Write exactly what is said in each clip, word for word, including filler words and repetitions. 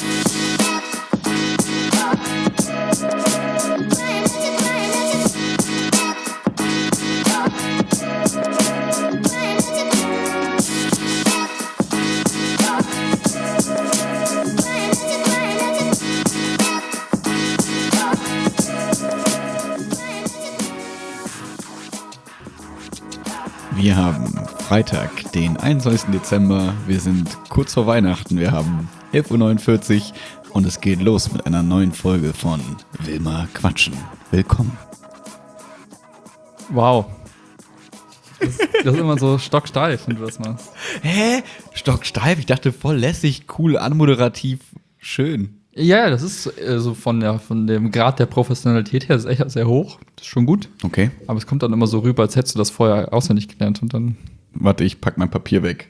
Wir haben Freitag, den einundzwanzigsten Dezember. Wir sind kurz vor Weihnachten. Wir haben elf Uhr neunundvierzig und es geht los mit einer neuen Folge von Will mal quatschen. Willkommen. Wow. Das, das ist immer so stocksteif, wenn du das machst. Hä? Stocksteif? Ich dachte voll lässig, cool, anmoderativ, schön. Ja, das ist äh, so von, der, von dem Grad der Professionalität her ist echt sehr hoch. Das ist schon gut. Okay. Aber es kommt dann immer so rüber, als hättest du das vorher auswendig gelernt und dann. Warte, ich pack mein Papier weg.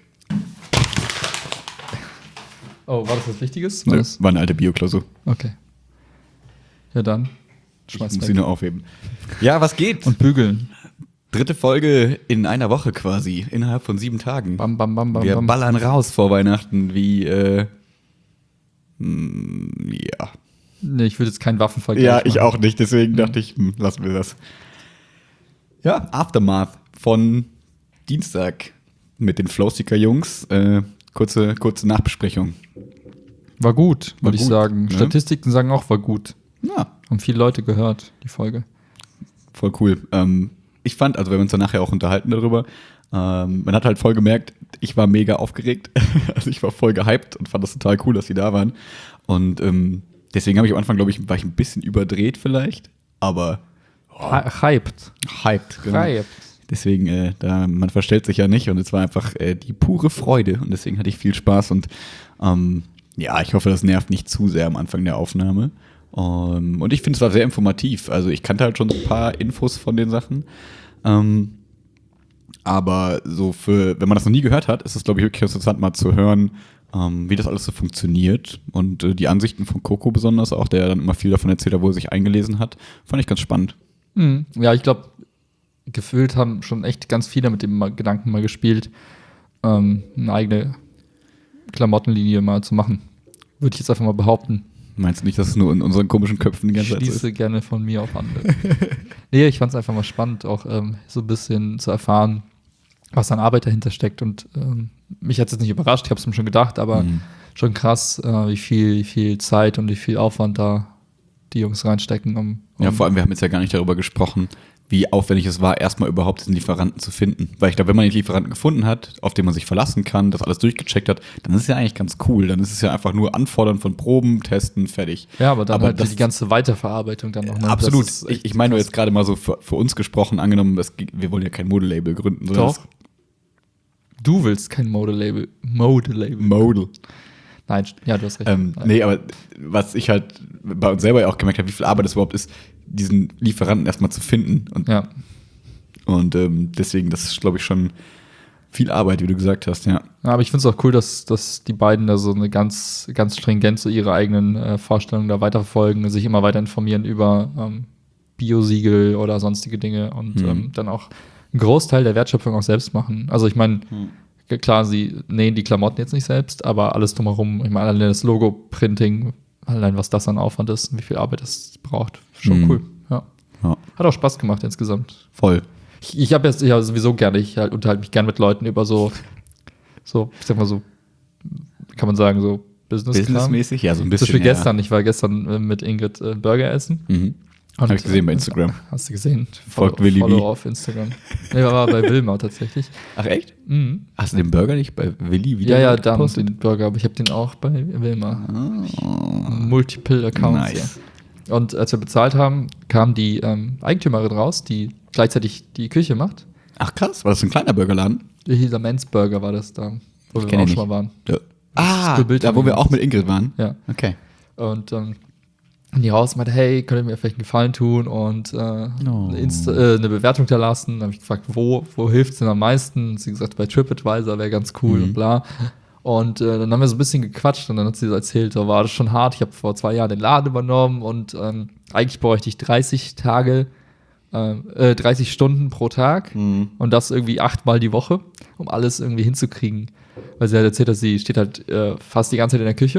Oh, war das was Wichtiges? War, War, das? war eine alte Bioklausur. Okay. Ja, dann. Schmeiß ich muss sie nur aufheben. Ja, was geht? Und bügeln. Dritte Folge in einer Woche quasi. Innerhalb von sieben Tagen. Bam, bam, bam, bam. Wir bam. ballern raus vor Weihnachten wie, äh, mh, ja. Nee, ich würde jetzt keinen Waffenvergleich Ja, machen. ich auch nicht. Deswegen Mhm. dachte ich, hm, lassen wir das. Ja, Aftermath von Dienstag mit den Flowseeker-Jungs. Äh, kurze, kurze Nachbesprechung. War gut, War würde ich gut, sagen. ne? Statistiken sagen auch, war gut. Ja, Haben viele Leute gehört, die Folge. voll cool. Ähm, ich fand, also wir haben uns dann nachher auch unterhalten darüber, ähm, man hat halt voll gemerkt, ich war mega aufgeregt. Also ich war voll gehypt und fand das total cool, dass die da waren. Und ähm, deswegen habe ich am Anfang, glaube ich, war ich ein bisschen überdreht vielleicht, aber oh, Hy- Hyped. hyped. Genau. Hyped. Deswegen, äh, da, man verstellt sich ja nicht und es war einfach äh, die pure Freude und deswegen hatte ich viel Spaß und ähm, ja, ich hoffe, das nervt nicht zu sehr am Anfang der Aufnahme. Um, und ich finde, es war sehr informativ. Also ich kannte halt schon so ein paar Infos von den Sachen. Ähm, aber so für, wenn man das noch nie gehört hat, ist es, glaube ich, wirklich interessant, mal zu hören, ähm, wie das alles so funktioniert. Und äh, die Ansichten von Coco besonders auch, der dann immer viel davon erzählt hat, wo er sich eingelesen hat, fand ich ganz spannend. Mhm. Ja, ich glaube, gefühlt haben schon echt ganz viele mit dem Gedanken mal gespielt, ähm, eine eigene Klamottenlinie mal zu machen. Würde ich jetzt einfach mal behaupten. Meinst du nicht, dass es nur in unseren komischen Köpfen die Ich ganze Zeit so schließe ist? gerne von mir auf andere. Nee, ich fand es einfach mal spannend, auch ähm, so ein bisschen zu erfahren, was an Arbeit dahinter steckt. Und ähm, mich hat es jetzt nicht überrascht, ich habe es mir schon gedacht, aber Mhm. schon krass, äh, wie viel, wie viel Zeit und wie viel Aufwand da die Jungs reinstecken. Um, um Ja, vor allem, wir haben jetzt ja gar nicht darüber gesprochen, wie aufwendig es war, erstmal überhaupt diesen Lieferanten zu finden. Weil ich glaube, wenn man den Lieferanten gefunden hat, auf den man sich verlassen kann, das alles durchgecheckt hat, dann ist es ja eigentlich ganz cool. Dann ist es ja einfach nur Anfordern von Proben, testen, fertig. Ja, aber dann Aber halt das- die ganze Weiterverarbeitung dann noch. Ne? Absolut. Das ist Ich, echt ich meine nur krass. jetzt gerade mal so für, für uns gesprochen, angenommen, das, wir wollen ja kein Modelabel gründen. sondern Doch. Du willst kein Mode-Label. Mode-Label. das- Model. Nein, ja, du hast recht. Ähm, nee, aber was ich halt bei uns selber ja auch gemerkt habe, wie viel Arbeit es überhaupt ist, diesen Lieferanten erstmal zu finden. Und, Ja. und ähm, deswegen, das ist, glaube ich, schon viel Arbeit, wie du gesagt hast, ja. Ja, aber ich finde es auch cool, dass, dass die beiden da so eine ganz, ganz stringent so ihre eigenen äh, Vorstellungen da weiterverfolgen, sich immer weiter informieren über ähm, Biosiegel oder sonstige Dinge und Mhm. ähm, dann auch einen Großteil der Wertschöpfung auch selbst machen. Also ich meine, Mhm. klar, sie nähen die Klamotten jetzt nicht selbst, aber alles drumherum, ich meine, allein das Logo-Printing, allein was das an Aufwand ist und wie viel Arbeit das braucht, schon Mhm. cool. Ja. Ja, Hat auch Spaß gemacht insgesamt. voll. Ich, ich habe jetzt ja sowieso gerne, ich halt unterhalte mich gerne mit Leuten über so, so, ich sag mal so, kann man sagen, so Business. Businessmäßig? Ja, so ein Zum bisschen. Beispiel ja. gestern, ich war gestern äh, mit Ingrid äh, Burger essen. Mhm. Und, Hab ich gesehen bei äh, Instagram. Hast du gesehen? Folgt Follow- Willi Follow wie. auf Instagram. Nee, war bei Wilma tatsächlich. Ach, echt? Mhm. Hast du den Burger nicht bei Willi wieder Ja, ja, dann gepostet? den Burger, aber ich habe den auch bei Wilma. Oh. Multiple Accounts. Nice. Ja. Und als wir bezahlt haben, kam die ähm, Eigentümerin raus, die gleichzeitig die Küche macht. Ach, krass. War das so ein kleiner Burgerladen? Dieser Men's Burger war das da, wo wir kenn auch ihn schon nicht. mal waren. Ja. Ah, Bild da haben wo wir wir gemacht. auch mit Ingrid waren? Ja. Okay. Und ähm, die raus und meinte, hey, könnt ihr mir vielleicht einen Gefallen tun und äh, Oh. eine, Insta- äh, eine Bewertung da lassen. Dann habe ich gefragt, wo, wo hilft es denn am meisten? Sie hat gesagt, bei TripAdvisor wäre ganz cool Mhm. und bla. Und äh, dann haben wir so ein bisschen gequatscht und dann hat sie so erzählt, so war das schon hart. Ich habe vor zwei Jahren den Laden übernommen und ähm, eigentlich bräuchte ich dreißig Tage, äh, dreißig Stunden pro Tag Mhm. und das irgendwie achtmal die Woche, um alles irgendwie hinzukriegen. Weil sie halt erzählt hat, sie steht halt äh, fast die ganze Zeit in der Küche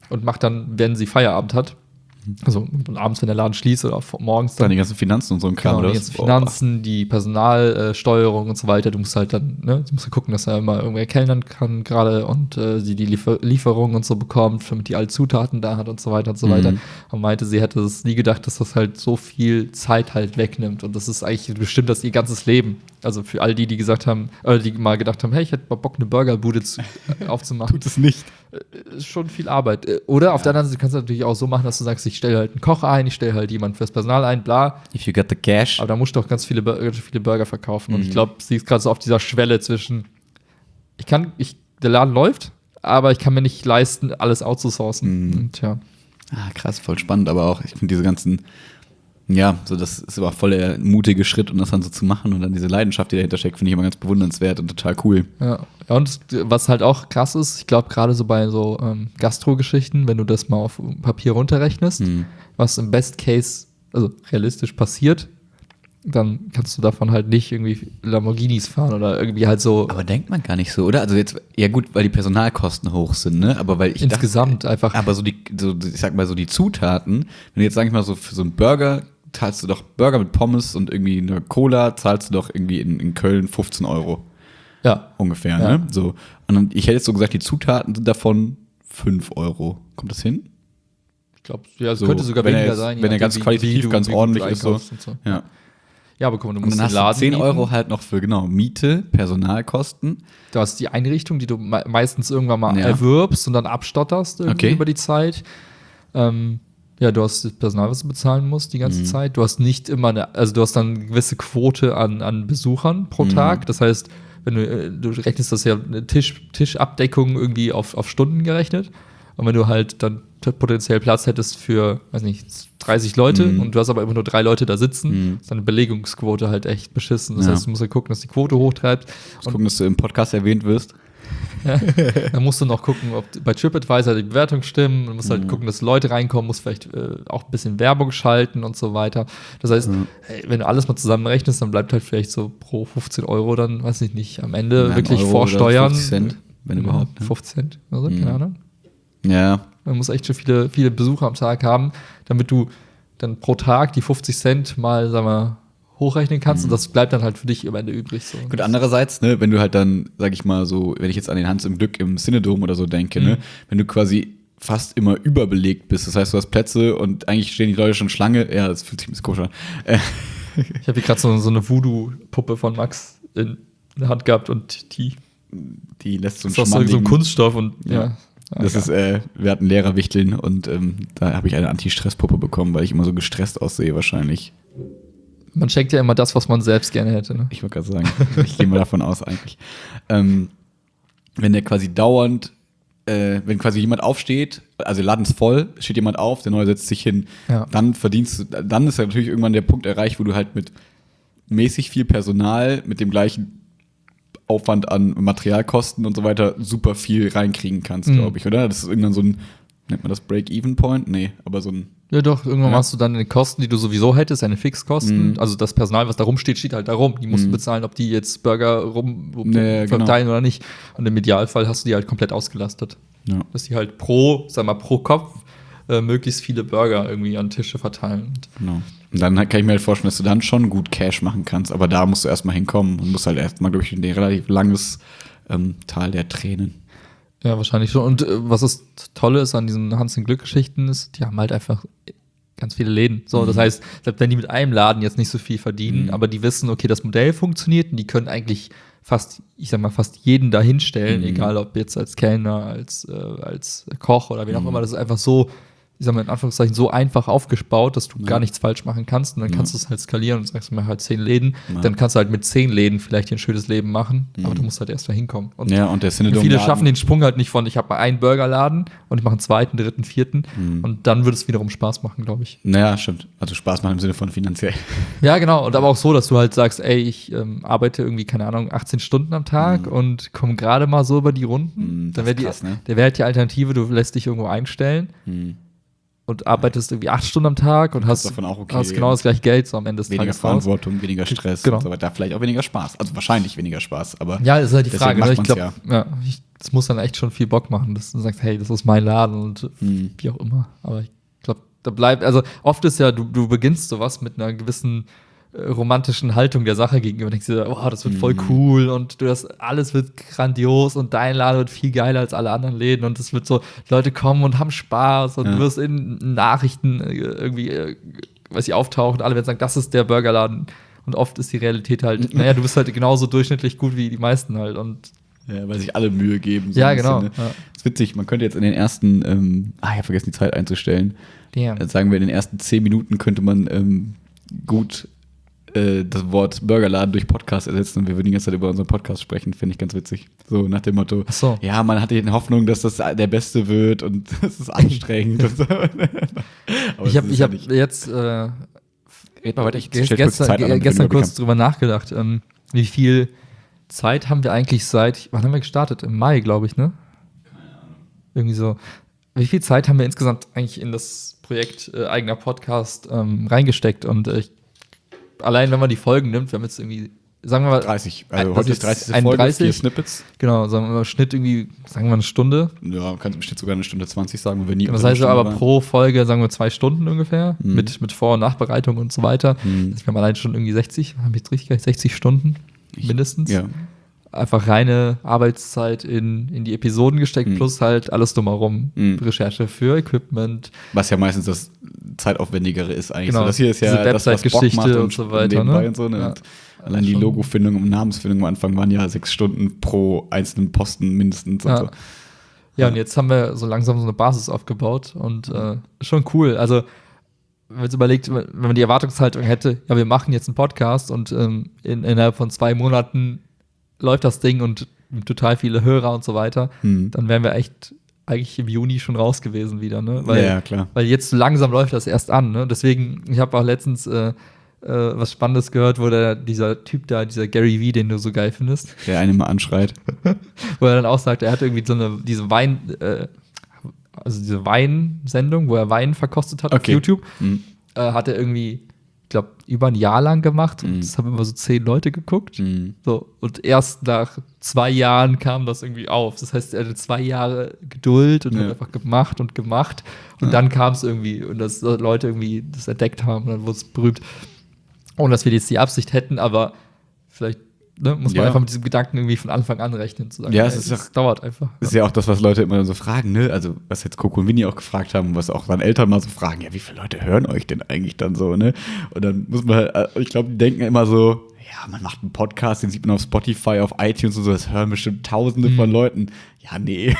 und macht dann, wenn sie Feierabend hat, also abends, wenn der Laden schließt oder morgens dann. Dann die ganzen Finanzen und so ein Kram. Genau, die ganzen Finanzen, die Personalsteuerung und so weiter. Du musst halt dann, ne, du musst gucken, dass er immer irgendwer kellnern kann gerade und äh, sie die Liefer- Lieferungen und so bekommt, damit die alle Zutaten da hat und so weiter und so Mhm. weiter. Und meinte, sie hätte es nie gedacht, dass das halt so viel Zeit halt wegnimmt. Und das ist eigentlich bestimmt das ihr ganzes Leben. Also für all die, die gesagt haben, äh, die mal gedacht haben, hey, ich hätte mal Bock, eine Burgerbude zu, äh, aufzumachen. Tut es nicht. Ist schon viel Arbeit. Oder auf der anderen Seite kannst du natürlich auch so machen, dass du sagst, ich stelle halt einen Koch ein, ich stelle halt jemanden fürs Personal ein, bla. If you got the cash. Aber da musst du doch ganz viele, Bur- ganz viele Burger verkaufen. Und Mhm. ich glaube, sie ist gerade so auf dieser Schwelle zwischen, ich kann, ich, der Laden läuft, aber ich kann mir nicht leisten, alles outzusourcen. Mhm. Und ja. Ah, krass, voll spannend, aber auch, ich finde diese ganzen, ja, so das ist aber voll der mutige Schritt, um das dann so zu machen und dann diese Leidenschaft, die dahinter steckt, finde ich immer ganz bewundernswert und total cool. Ja. Ja, und was halt auch krass ist, ich glaube, gerade so bei so ähm, Gastro-Geschichten, wenn du das mal auf Papier runterrechnest, Mhm. was im Best Case, also realistisch passiert, dann kannst du davon halt nicht irgendwie Lamborghinis fahren oder irgendwie halt so Aber denkt man gar nicht so, oder? Also jetzt, ja gut, weil die Personalkosten hoch sind, ne? Aber weil ich insgesamt dachte, einfach. aber so die, so, ich sag mal so die Zutaten, wenn du jetzt, sag ich mal, so für so einen Burger zahlst du doch Burger mit Pommes und irgendwie eine Cola, zahlst du doch irgendwie in, in Köln fünfzehn Euro. Ja. Ungefähr, Ja. ne? So. Und dann, ich hätte jetzt so gesagt, die Zutaten sind davon fünf Euro. Kommt das hin? Ich glaube, ja, es So, könnte sogar wenn er weniger jetzt- sein. je wenn er nachdem, ganz wie- qualitativ wie du- ganz wie gut ordentlich du ist, so. einkaufst und so. Ja. Ja, aber guck mal, du Und musst dann den hast Laden du zehn mieten. Euro halt noch für, genau, Miete, Personalkosten. Du hast die Einrichtung, die du me meistens irgendwann mal Ja. erwirbst und dann abstotterst irgendwie Okay. über die Zeit. Ähm, ja, du hast das Personal, was du bezahlen musst die ganze Mhm. Zeit. Du hast nicht immer eine, also du hast dann eine gewisse Quote an, an Besuchern pro Mhm. Tag. Das heißt, wenn du, äh, du rechnest das ja eine Tisch, Tischabdeckung irgendwie auf, auf Stunden gerechnet. Und wenn du halt dann t- potenziell Platz hättest für, weiß nicht, dreißig Leute Mhm. und du hast aber immer nur drei Leute da sitzen, Mhm. ist deine Belegungsquote halt echt beschissen. Das Ja. heißt, du musst ja gucken, dass die Quote hochtreibt. Muss gucken, dass du im Podcast erwähnt wirst. Dann musst du noch gucken, ob bei TripAdvisor die Bewertungen stimmen. Du musst halt Mhm. gucken, dass Leute reinkommen, musst vielleicht äh, auch ein bisschen Werbung schalten und so weiter. Das heißt, Mhm. ey, wenn du alles mal zusammenrechnest, dann bleibt halt vielleicht so pro fünfzehn Euro dann, weiß ich nicht, am Ende Ja, wirklich Euro vor oder Steuern. fünfzig Cent, wenn ja, überhaupt, ne? fünfzig Cent, also, Mhm. keine Ahnung. Ja. Man muss echt schon viele, viele Besucher am Tag haben, damit du dann pro Tag die fünfzig Cent mal, sagen wir, hochrechnen kannst Mhm. und das bleibt dann halt für dich am Ende übrig. So. Gut, andererseits, ne, wenn du halt dann, sag ich mal so, wenn ich jetzt an den Hans im Glück im Cinedom oder so denke, Mhm. ne, wenn du quasi fast immer überbelegt bist, das heißt, du hast Plätze und eigentlich stehen die Leute schon Schlange, ja, das fühlt sich ein bisschen komisch an. Äh, Ich habe hier gerade so, so eine Voodoo-Puppe von Max in der Hand gehabt und die die lässt so ist einen aus so, so einem schmandligen- Kunststoff und ja. Ja. Das ist, äh, wir hatten Lehrerwichteln und ähm, da habe ich eine Anti-Stress-Puppe bekommen, weil ich immer so gestresst aussehe wahrscheinlich. Man schenkt ja immer das, was man selbst gerne hätte. Ne? Ich wollte gerade sagen, ich gehe mal davon aus eigentlich. Ähm, wenn der quasi dauernd, äh, wenn quasi jemand aufsteht, also der Laden ist voll, steht jemand auf, der Neue setzt sich hin, Ja. dann verdienst du, dann ist ja natürlich irgendwann der Punkt erreicht, wo du halt mit mäßig viel Personal, mit dem gleichen Aufwand an Materialkosten und so weiter super viel reinkriegen kannst, Mhm. glaube ich, oder? Das ist irgendwann so ein, nennt man das Break-Even-Point? Nee, aber so ein, Ja, doch, irgendwann Ja. hast du dann die Kosten, die du sowieso hättest, deine Fixkosten. Mhm. Also das Personal, was da rumsteht, steht halt da rum. Die musst Mhm. du bezahlen, ob die jetzt Burger rum Nee, verteilen oder nicht. Und im Idealfall hast du die halt komplett ausgelastet. ja. Dass die halt pro, sag mal, pro Kopf äh, möglichst viele Burger irgendwie an Tische verteilen. Und Genau. Und dann kann ich mir halt vorstellen, dass du dann schon gut Cash machen kannst, aber da musst du erstmal hinkommen und musst halt erstmal durch ein relativ langes ähm, Tal der Tränen. ja, wahrscheinlich schon. Und äh, was das Tolle ist an diesen Hans-in-Glück-Geschichten ist, die haben halt einfach ganz viele Läden. So, das Mhm. heißt, selbst wenn die mit einem Laden jetzt nicht so viel verdienen, Mhm. aber die wissen, okay, das Modell funktioniert und die können eigentlich fast, ich sag mal, fast jeden da hinstellen, Mhm. egal ob jetzt als Kellner, als, äh, als Koch oder wie auch Mhm. immer. Das ist einfach so, ich sag mal in Anführungszeichen, so einfach aufgebaut, dass du Ja. gar nichts falsch machen kannst. Und dann Ja. kannst du es halt skalieren und sagst mir halt zehn Läden. Ja. Dann kannst du halt mit zehn Läden vielleicht hier ein schönes Leben machen, aber Mhm. du musst halt erst da hinkommen. Und Ja, und der Cinedom viele schaffen den Sprung halt nicht von, ich habe mal einen Burgerladen und ich mache einen zweiten, dritten, vierten. Mhm. Und dann würde es wiederum Spaß machen, glaube ich. Naja, stimmt. Also Spaß machen im Sinne von finanziell. Ja, genau. Und aber auch so, dass du halt sagst, ey, ich ähm, arbeite irgendwie, keine Ahnung, achtzehn Stunden am Tag Mhm. und komme gerade mal so über die Runden. Mhm, das dann wäre ist die, krass, ne? der wäre halt die Alternative, du lässt dich irgendwo einstellen Hm. und arbeitest irgendwie acht Stunden am Tag und hast, davon auch okay hast genau das gleiche Geld so am Ende des Weniger Tages raus. Verantwortung, weniger Stress Genau. und so weiter. Vielleicht auch weniger Spaß. Also wahrscheinlich weniger Spaß, aber Ja, das ist halt die deswegen Frage. macht Ne? Ich man's glaube, ja. ja. ich, das muss dann echt schon viel Bock machen, dass du sagst, hey, das ist mein Laden und Mhm. wie auch immer. Aber ich glaube, da bleibt, also oft ist ja, du, du beginnst sowas mit einer gewissen äh, romantischen Haltung der Sache gegenüber. Denkst du, oh, das wird voll Mhm. cool und du das, alles wird grandios und dein Laden wird viel geiler als alle anderen Läden und es wird so, Leute kommen und haben Spaß und Ja. du wirst in Nachrichten äh, irgendwie, äh, weiß ich, auftauchen, alle werden sagen, das ist der Burgerladen. Und oft ist die Realität halt, naja, du bist halt genauso durchschnittlich gut wie die meisten halt. Und Ja, weil sich alle Mühe geben. so ja, ein bisschen, genau. Ne? Ja. Ist witzig, man könnte jetzt in den ersten, ähm, ah, ich habe vergessen, die Zeit einzustellen. Damn. Äh, sagen wir, in den ersten zehn Minuten könnte man ähm, gut äh, das Wort Burgerladen durch Podcast ersetzen und wir würden die ganze Zeit über unseren Podcast sprechen, finde ich ganz witzig. So nach dem Motto, Ach so. ja, man hatte die Hoffnung, dass das der Beste wird und das ist anstrengend. und so. Aber Ich es habe ist ich ja hab nicht. jetzt äh, Red mal weiter, ich ge- stell kurz die gestern, Zeit an, ge- damit wir gestern den kurz Überblick drüber nachgedacht, ähm, wie viel Zeit haben wir eigentlich seit, wann haben wir gestartet? Im Mai, glaube ich, ne? Irgendwie so. Wie viel Zeit haben wir insgesamt eigentlich in das Projekt äh, eigener Podcast ähm, reingesteckt? Und äh, ich, allein wenn man die Folgen nimmt, wir haben jetzt irgendwie, sagen wir mal, haben. dreißig, also Das heute ist ist dreißigste Folge, einunddreißig. vier Snippets. genau, sagen wir mal, Schnitt irgendwie, sagen wir mal eine Stunde. Ja, man kann bestimmt sogar eine Stunde zwanzig sagen, wenn wir nie Das unter einer heißt Stunde aber waren. pro Folge, sagen wir, zwei Stunden ungefähr, Mhm. mit, mit Vor- und Nachbereitung und so weiter. Mhm. Das wären allein schon irgendwie sechzig, habe ich jetzt richtig gesagt, sechzig Stunden Ich- mindestens. Ja. Einfach reine Arbeitszeit in, in die Episoden gesteckt, Mhm. plus halt alles drumherum. Mhm. Recherche für Equipment, Was ja meistens das zeitaufwendigere ist eigentlich. Genau. So, das hier ist ja Diese das, was Bock Website-Geschichte macht und so weiter, nebenbei ne? Und so, ne? Ja. Und allein die Schon- Logofindung und Namensfindung am Anfang waren ja sechs Stunden pro einzelnen Posten mindestens. Ja. Und so. Ja, und jetzt haben wir so langsam so eine Basis aufgebaut und äh, schon cool. Also, wenn man jetzt überlegt, wenn man die Erwartungshaltung hätte, ja, wir machen jetzt einen Podcast und ähm, in, innerhalb von zwei Monaten läuft das Ding und total viele Hörer und so weiter, Hm. dann wären wir echt eigentlich im Juni schon raus gewesen wieder, ne? Weil, Ja, klar. weil jetzt so langsam läuft das erst an, ne? Deswegen, ich habe auch letztens äh, äh, was Spannendes gehört, wo der, dieser Typ da, dieser Gary Vee, den du so geil findest, Der eine mal anschreit. wo er dann auch sagt, er hat irgendwie so eine, diese Wein, äh, also diese Weinsendung, wo er Wein verkostet hat Okay. auf YouTube, Hm. äh, hat er irgendwie, ich glaube, über ein Jahr lang gemacht und Mhm. das haben immer so zehn Leute geguckt. Hm. So, und erst nach zwei Jahren kam das irgendwie auf. Das heißt, er hatte zwei Jahre Geduld und Ja. hat einfach gemacht und gemacht. Und Ja. dann kam es irgendwie, und dass Leute irgendwie das entdeckt haben und dann wurde es berühmt. Ohne dass wir jetzt die Absicht hätten, aber vielleicht ne, muss man Ja. einfach mit diesem Gedanken irgendwie von Anfang an rechnen. Zu sagen, Ja, ey, es ist das auch- dauert einfach. Das ist ja auch das, was Leute immer so fragen, ne? Also, was jetzt Coco und Winnie auch gefragt haben, was auch dann Eltern mal so fragen, ja, wie viele Leute hören euch denn eigentlich dann so, ne? Und dann muss man halt, äh, ich glaube, die denken immer so, ja, man macht einen Podcast, den sieht man auf Spotify, auf iTunes und so, das hören bestimmt Tausende Mhm. von Leuten. Ja, nee.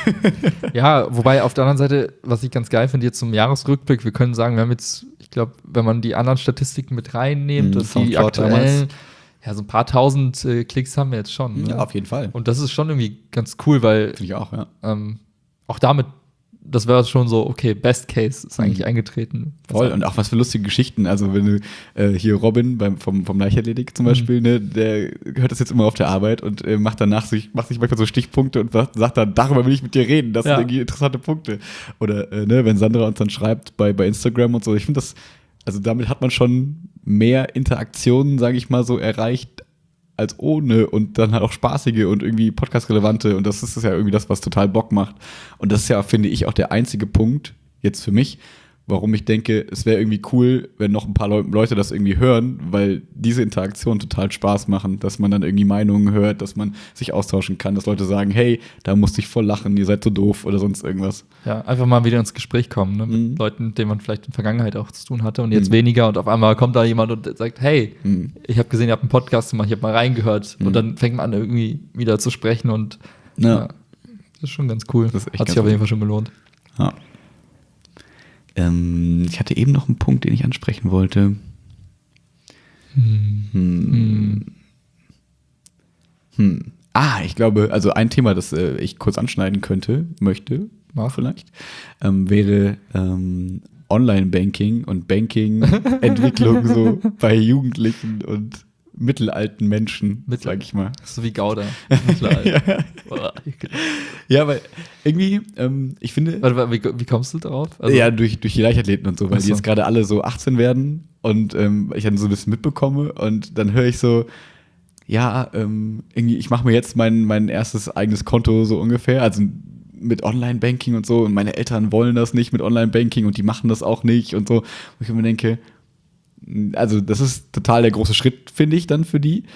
Ja, wobei auf der anderen Seite, was ich ganz geil finde, jetzt zum Jahresrückblick, wir können sagen, wir haben jetzt, ich glaube, wenn man die anderen Statistiken mit reinnimmt Mhm, und die Soundcloud aktuellen, ja, so ein paar tausend äh, Klicks haben wir jetzt schon. Ne? Ja, auf jeden Fall. Und das ist schon irgendwie ganz cool, weil Finde ich auch, ja. ähm, auch damit, das wäre schon so, okay, Best Case ist eigentlich Mhm. eingetreten. Voll, Also, und auch was für lustige Geschichten. Also, wenn du äh, hier Robin beim, vom, vom Leichtathletik zum Mhm. Beispiel, ne, der hört das jetzt immer auf der Arbeit und äh, macht danach sich, macht sich manchmal so Stichpunkte und sagt, sagt dann, darüber will ich mit dir reden. Das Ja. sind irgendwie interessante Punkte. Oder äh, ne, wenn Sandra uns dann schreibt bei, bei Instagram und so, ich finde das, also damit hat man schon mehr Interaktionen, sage ich mal so, erreicht als ohne und dann halt auch spaßige und irgendwie podcast-relevante und das ist ja irgendwie das, was total Bock macht. Und das ist ja, finde ich, auch der einzige Punkt, jetzt für mich, warum ich denke, es wäre irgendwie cool, wenn noch ein paar Leu- Leute das irgendwie hören, weil diese Interaktionen total Spaß machen, dass man dann irgendwie Meinungen hört, dass man sich austauschen kann, dass Leute sagen, hey, da musste ich voll lachen, ihr seid so doof oder sonst irgendwas. ja, einfach mal wieder ins Gespräch kommen, ne? Mit Mhm. Leuten, mit denen man vielleicht in der Vergangenheit auch zu tun hatte und jetzt Mhm. weniger und auf einmal kommt da jemand und sagt, hey, Mhm. ich habe gesehen, ihr habt einen Podcast gemacht, ich habe mal reingehört Mhm. und dann fängt man an, irgendwie wieder zu sprechen und Ja. ja, das ist schon ganz cool. Das ist echt Hat sich ganz auf jeden cool. Fall schon gelohnt. Ja. Ähm, ich hatte eben noch einen Punkt, den ich ansprechen wollte. Hm. Hm. Hm. Ah, ich glaube, also ein Thema, das äh, ich kurz anschneiden könnte, möchte, Mach. vielleicht, ähm, wäre ähm, Online-Banking und Banking-Entwicklung so bei Jugendlichen und mittelalten Menschen, Mittel- sag ich mal. So wie Gouda. Klar. Ja. Boah. Ja, weil irgendwie, ähm, ich finde, Warte, warte, wie, wie kommst du drauf? Also, ja, durch, durch die Leichtathleten und so, weil Ach die so. jetzt gerade alle so achtzehn werden und ähm, ich dann so ein bisschen mitbekomme und dann höre ich so, ja, ähm, irgendwie, ich mache mir jetzt mein, mein erstes eigenes Konto so ungefähr, also mit Online-Banking und so, und meine Eltern wollen das nicht mit Online-Banking und die machen das auch nicht und so. Und ich mir denke, also das ist total der große Schritt, finde ich, dann für die.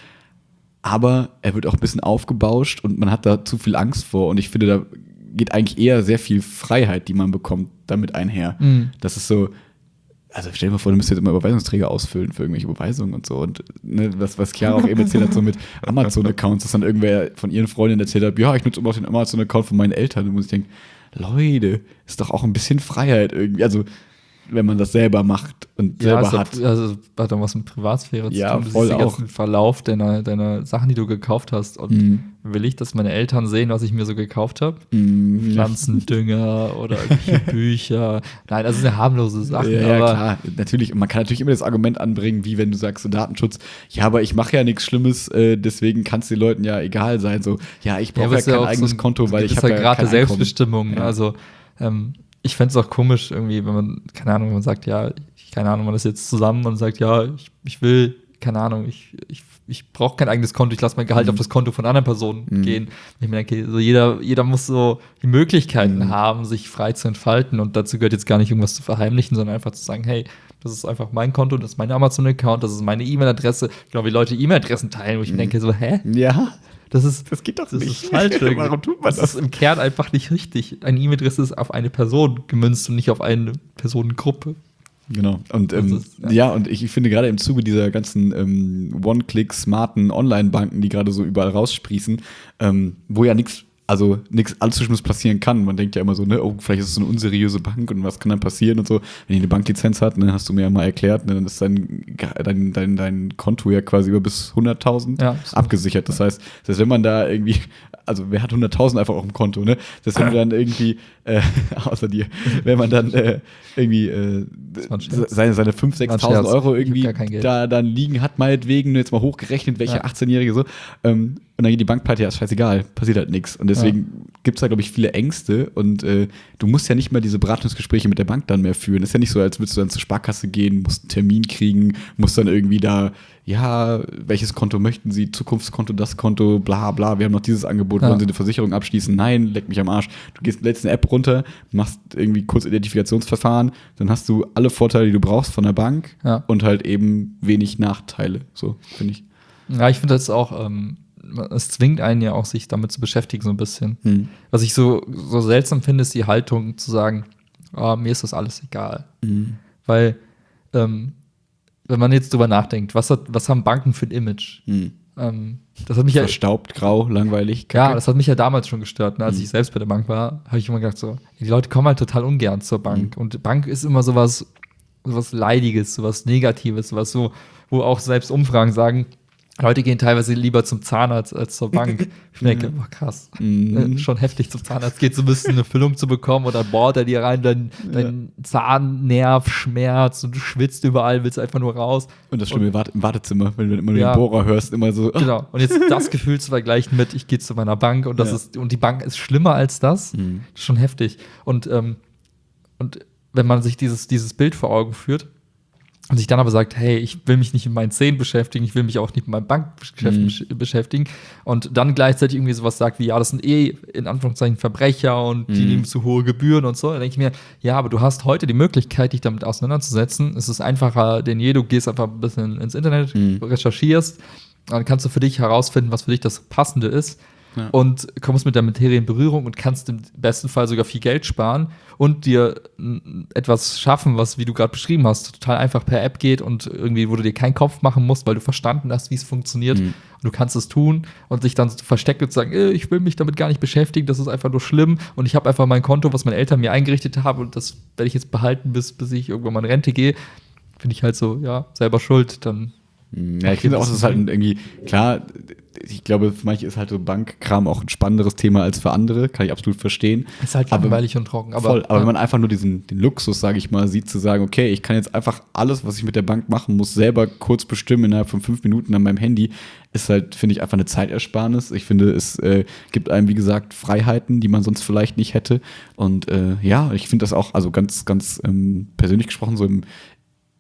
Aber er wird auch ein bisschen aufgebauscht und man hat da zu viel Angst vor. Und ich finde, da geht eigentlich eher sehr viel Freiheit, die man bekommt, damit einher. Mhm. Das ist so, also stell dir mal vor, du müsst jetzt immer Überweisungsträger ausfüllen für irgendwelche Überweisungen und so. Und ne, was, was Chiara auch eben erzählt hat, so mit Amazon-Accounts, dass dann irgendwer von ihren Freundinnen erzählt hat, ja, ich nutze immer auch den Amazon-Account von meinen Eltern. Und muss ich denken, Leute, ist doch auch ein bisschen Freiheit irgendwie. Also wenn man das selber macht und Ja, selber es hat. hat, also hat doch was mit Privatsphäre Ja, zu tun. Du voll siehst den auch. ganzen Verlauf deiner, deiner Sachen, die du gekauft hast. Und Mhm. will ich, dass meine Eltern sehen, was ich mir so gekauft habe? Mhm. Pflanzendünger oder irgendwelche Bücher. Nein, das sind ja harmlose Sachen. Ja, ja, aber klar, natürlich. Und man kann natürlich immer das Argument anbringen, wie wenn du sagst, so Datenschutz, ja, aber ich mache ja nichts Schlimmes, äh, deswegen kann es den Leuten ja egal sein. So, ja, ich brauche ja, aber es ist kein auch eigenes so ein Konto, weil ich gewisser habe ja Grad kein der Einkommen. Selbstbestimmung. Ja. Also ähm, ich fände es auch komisch irgendwie, wenn man, keine Ahnung, wenn man sagt, ja, ich, keine Ahnung, man ist jetzt zusammen und sagt, ja, ich, ich will, keine Ahnung, ich, ich, ich brauche kein eigenes Konto, ich lasse mein Gehalt Mhm. auf das Konto von anderen Personen Mhm. gehen. Und ich mir denke, so jeder, jeder muss so die Möglichkeiten Mhm. haben, sich frei zu entfalten, und dazu gehört jetzt gar nicht irgendwas zu verheimlichen, sondern einfach zu sagen, hey, das ist einfach mein Konto, das ist mein Amazon-Account, das ist meine E-Mail-Adresse. Genau, wie Leute E-Mail-Adressen teilen, wo ich mir denke, so, hä? Ja, Das ist, das geht doch das nicht. ist falsch. irgendwie. Warum tut man das? das? ist im Kern einfach nicht richtig. Eine E-Mail-Adresse ist auf eine Person gemünzt und nicht auf eine Personengruppe. Genau. Und ähm, Das ist, ja. ja. und ich finde gerade im Zuge dieser ganzen ähm, One-Click smarten Online-Banken, die gerade so überall raussprießen, ähm, wo ja nichts, also nichts allzu Schlimmes passieren kann. Man denkt ja immer so, ne, oh, vielleicht ist es so eine unseriöse Bank und was kann dann passieren und so. Wenn die eine Banklizenz hat, ne, hast du mir ja mal erklärt, ne, dann ist dein, dein, dein, dein Konto ja quasi über bis hunderttausend Ja. abgesichert. Das heißt, das heißt, wenn man da irgendwie, also wer hat hunderttausend einfach auf dem Konto, ne? Das heißt, wenn du dann irgendwie, äh, außer dir, wenn man dann äh, irgendwie äh, war ein Scherz. seine, seine fünftausend, War ein sechstausend Scherz. Euro Ich hab irgendwie gar kein Geld. da dann liegen hat, meinetwegen, jetzt mal hochgerechnet, welche Ja. achtzehnjährige so, ähm, und dann geht die Bank pleite, ja, ist scheißegal, passiert halt nichts. Und deswegen gibt es da, glaube ich, viele Ängste und äh, du musst ja nicht mal diese Beratungsgespräche mit der Bank dann mehr führen. Ist ja nicht so, als würdest du dann zur Sparkasse gehen, musst einen Termin kriegen, musst dann irgendwie da, ja, welches Konto möchten Sie, Zukunftskonto, das Konto, bla bla, wir haben noch dieses Angebot, Ja. wollen Sie eine Versicherung abschließen? Nein, leck mich am Arsch. Du gehst, lädst eine App runter, machst irgendwie kurz Identifikationsverfahren, dann hast du alle Vorteile, die du brauchst von der Bank Ja. und halt eben wenig Nachteile, so, finde ich. Ja, ich finde das auch, ähm, es zwingt einen ja auch, sich damit zu beschäftigen, so ein bisschen. Hm. Was ich so, so seltsam finde, ist die Haltung zu sagen, ah, mir ist das alles egal. Mhm. Weil, ähm, wenn man jetzt drüber nachdenkt, was, hat, was haben Banken für ein Image? Hm. Ähm, das hat mich ja, Verstaubt, grau, langweilig. ja, Kacke. das hat mich ja damals schon gestört. Ne? Als Mhm. ich selbst bei der Bank war, habe ich immer gedacht, so, die Leute kommen halt total ungern zur Bank. Und Bank ist immer sowas, sowas Leidiges, sowas Negatives, sowas so, wo auch selbst Umfragen sagen, Leute gehen teilweise lieber zum Zahnarzt als zur Bank. Ich denke, boah, krass. Mhm. Äh, schon heftig zum Zahnarzt gehen zu müssen, eine Füllung zu bekommen, oder bohrt er dir rein, dein, dein Zahnnerv schmerzt und du schwitzt überall, willst einfach nur raus. Und das Schlimme im Warte- im Wartezimmer, wenn du immer nur Ja. den Bohrer hörst, immer so. Genau. Und jetzt das Gefühl zu vergleichen mit, ich gehe zu meiner Bank und das Ja. ist, und die Bank ist schlimmer als das. Mhm. Das ist schon heftig. Und, ähm, und wenn man sich dieses, dieses Bild vor Augen führt und sich dann aber sagt, hey, ich will mich nicht mit meinen Zähnen beschäftigen, ich will mich auch nicht mit meinem Bankgeschäft Mhm. besch- beschäftigen, und dann gleichzeitig irgendwie sowas sagt wie, ja, das sind eh in Anführungszeichen Verbrecher und die Mhm. nehmen zu hohe Gebühren und so, dann denke ich mir, ja, aber du hast heute die Möglichkeit, dich damit auseinanderzusetzen. Es ist einfacher denn je, du gehst einfach ein bisschen ins Internet, Mhm. recherchierst, dann kannst du für dich herausfinden, was für dich das Passende ist. Ja. Und kommst mit der Materie in Berührung und kannst im besten Fall sogar viel Geld sparen und dir n- etwas schaffen, was, wie du gerade beschrieben hast, total einfach per App geht und irgendwie, wo du dir keinen Kopf machen musst, weil du verstanden hast, wie es funktioniert. Mhm. Und du kannst es tun und sich dann versteckt und sagen, äh, ich will mich damit gar nicht beschäftigen, das ist einfach nur schlimm und ich habe einfach mein Konto, was meine Eltern mir eingerichtet haben, und das werde ich jetzt behalten, bis, bis ich irgendwann mal in Rente gehe. Finde ich halt so, ja, selber schuld, dann. Ja, ich finde auch, es ist halt irgendwie, klar, ich glaube, für manche ist halt so Bankkram auch ein spannenderes Thema als für andere, kann ich absolut verstehen. Ist halt Aber- langweilig und trocken. Aber, Voll, aber ja. wenn man einfach nur diesen den Luxus, sage ich mal, sieht, zu sagen, okay, ich kann jetzt einfach alles, was ich mit der Bank machen muss, selber kurz bestimmen innerhalb von fünf Minuten an meinem Handy, ist halt, finde ich, einfach eine Zeitersparnis. Ich finde, es äh, gibt einem, wie gesagt, Freiheiten, die man sonst vielleicht nicht hätte. Und äh, ja, ich finde das auch, also ganz, ganz ähm, persönlich gesprochen, so im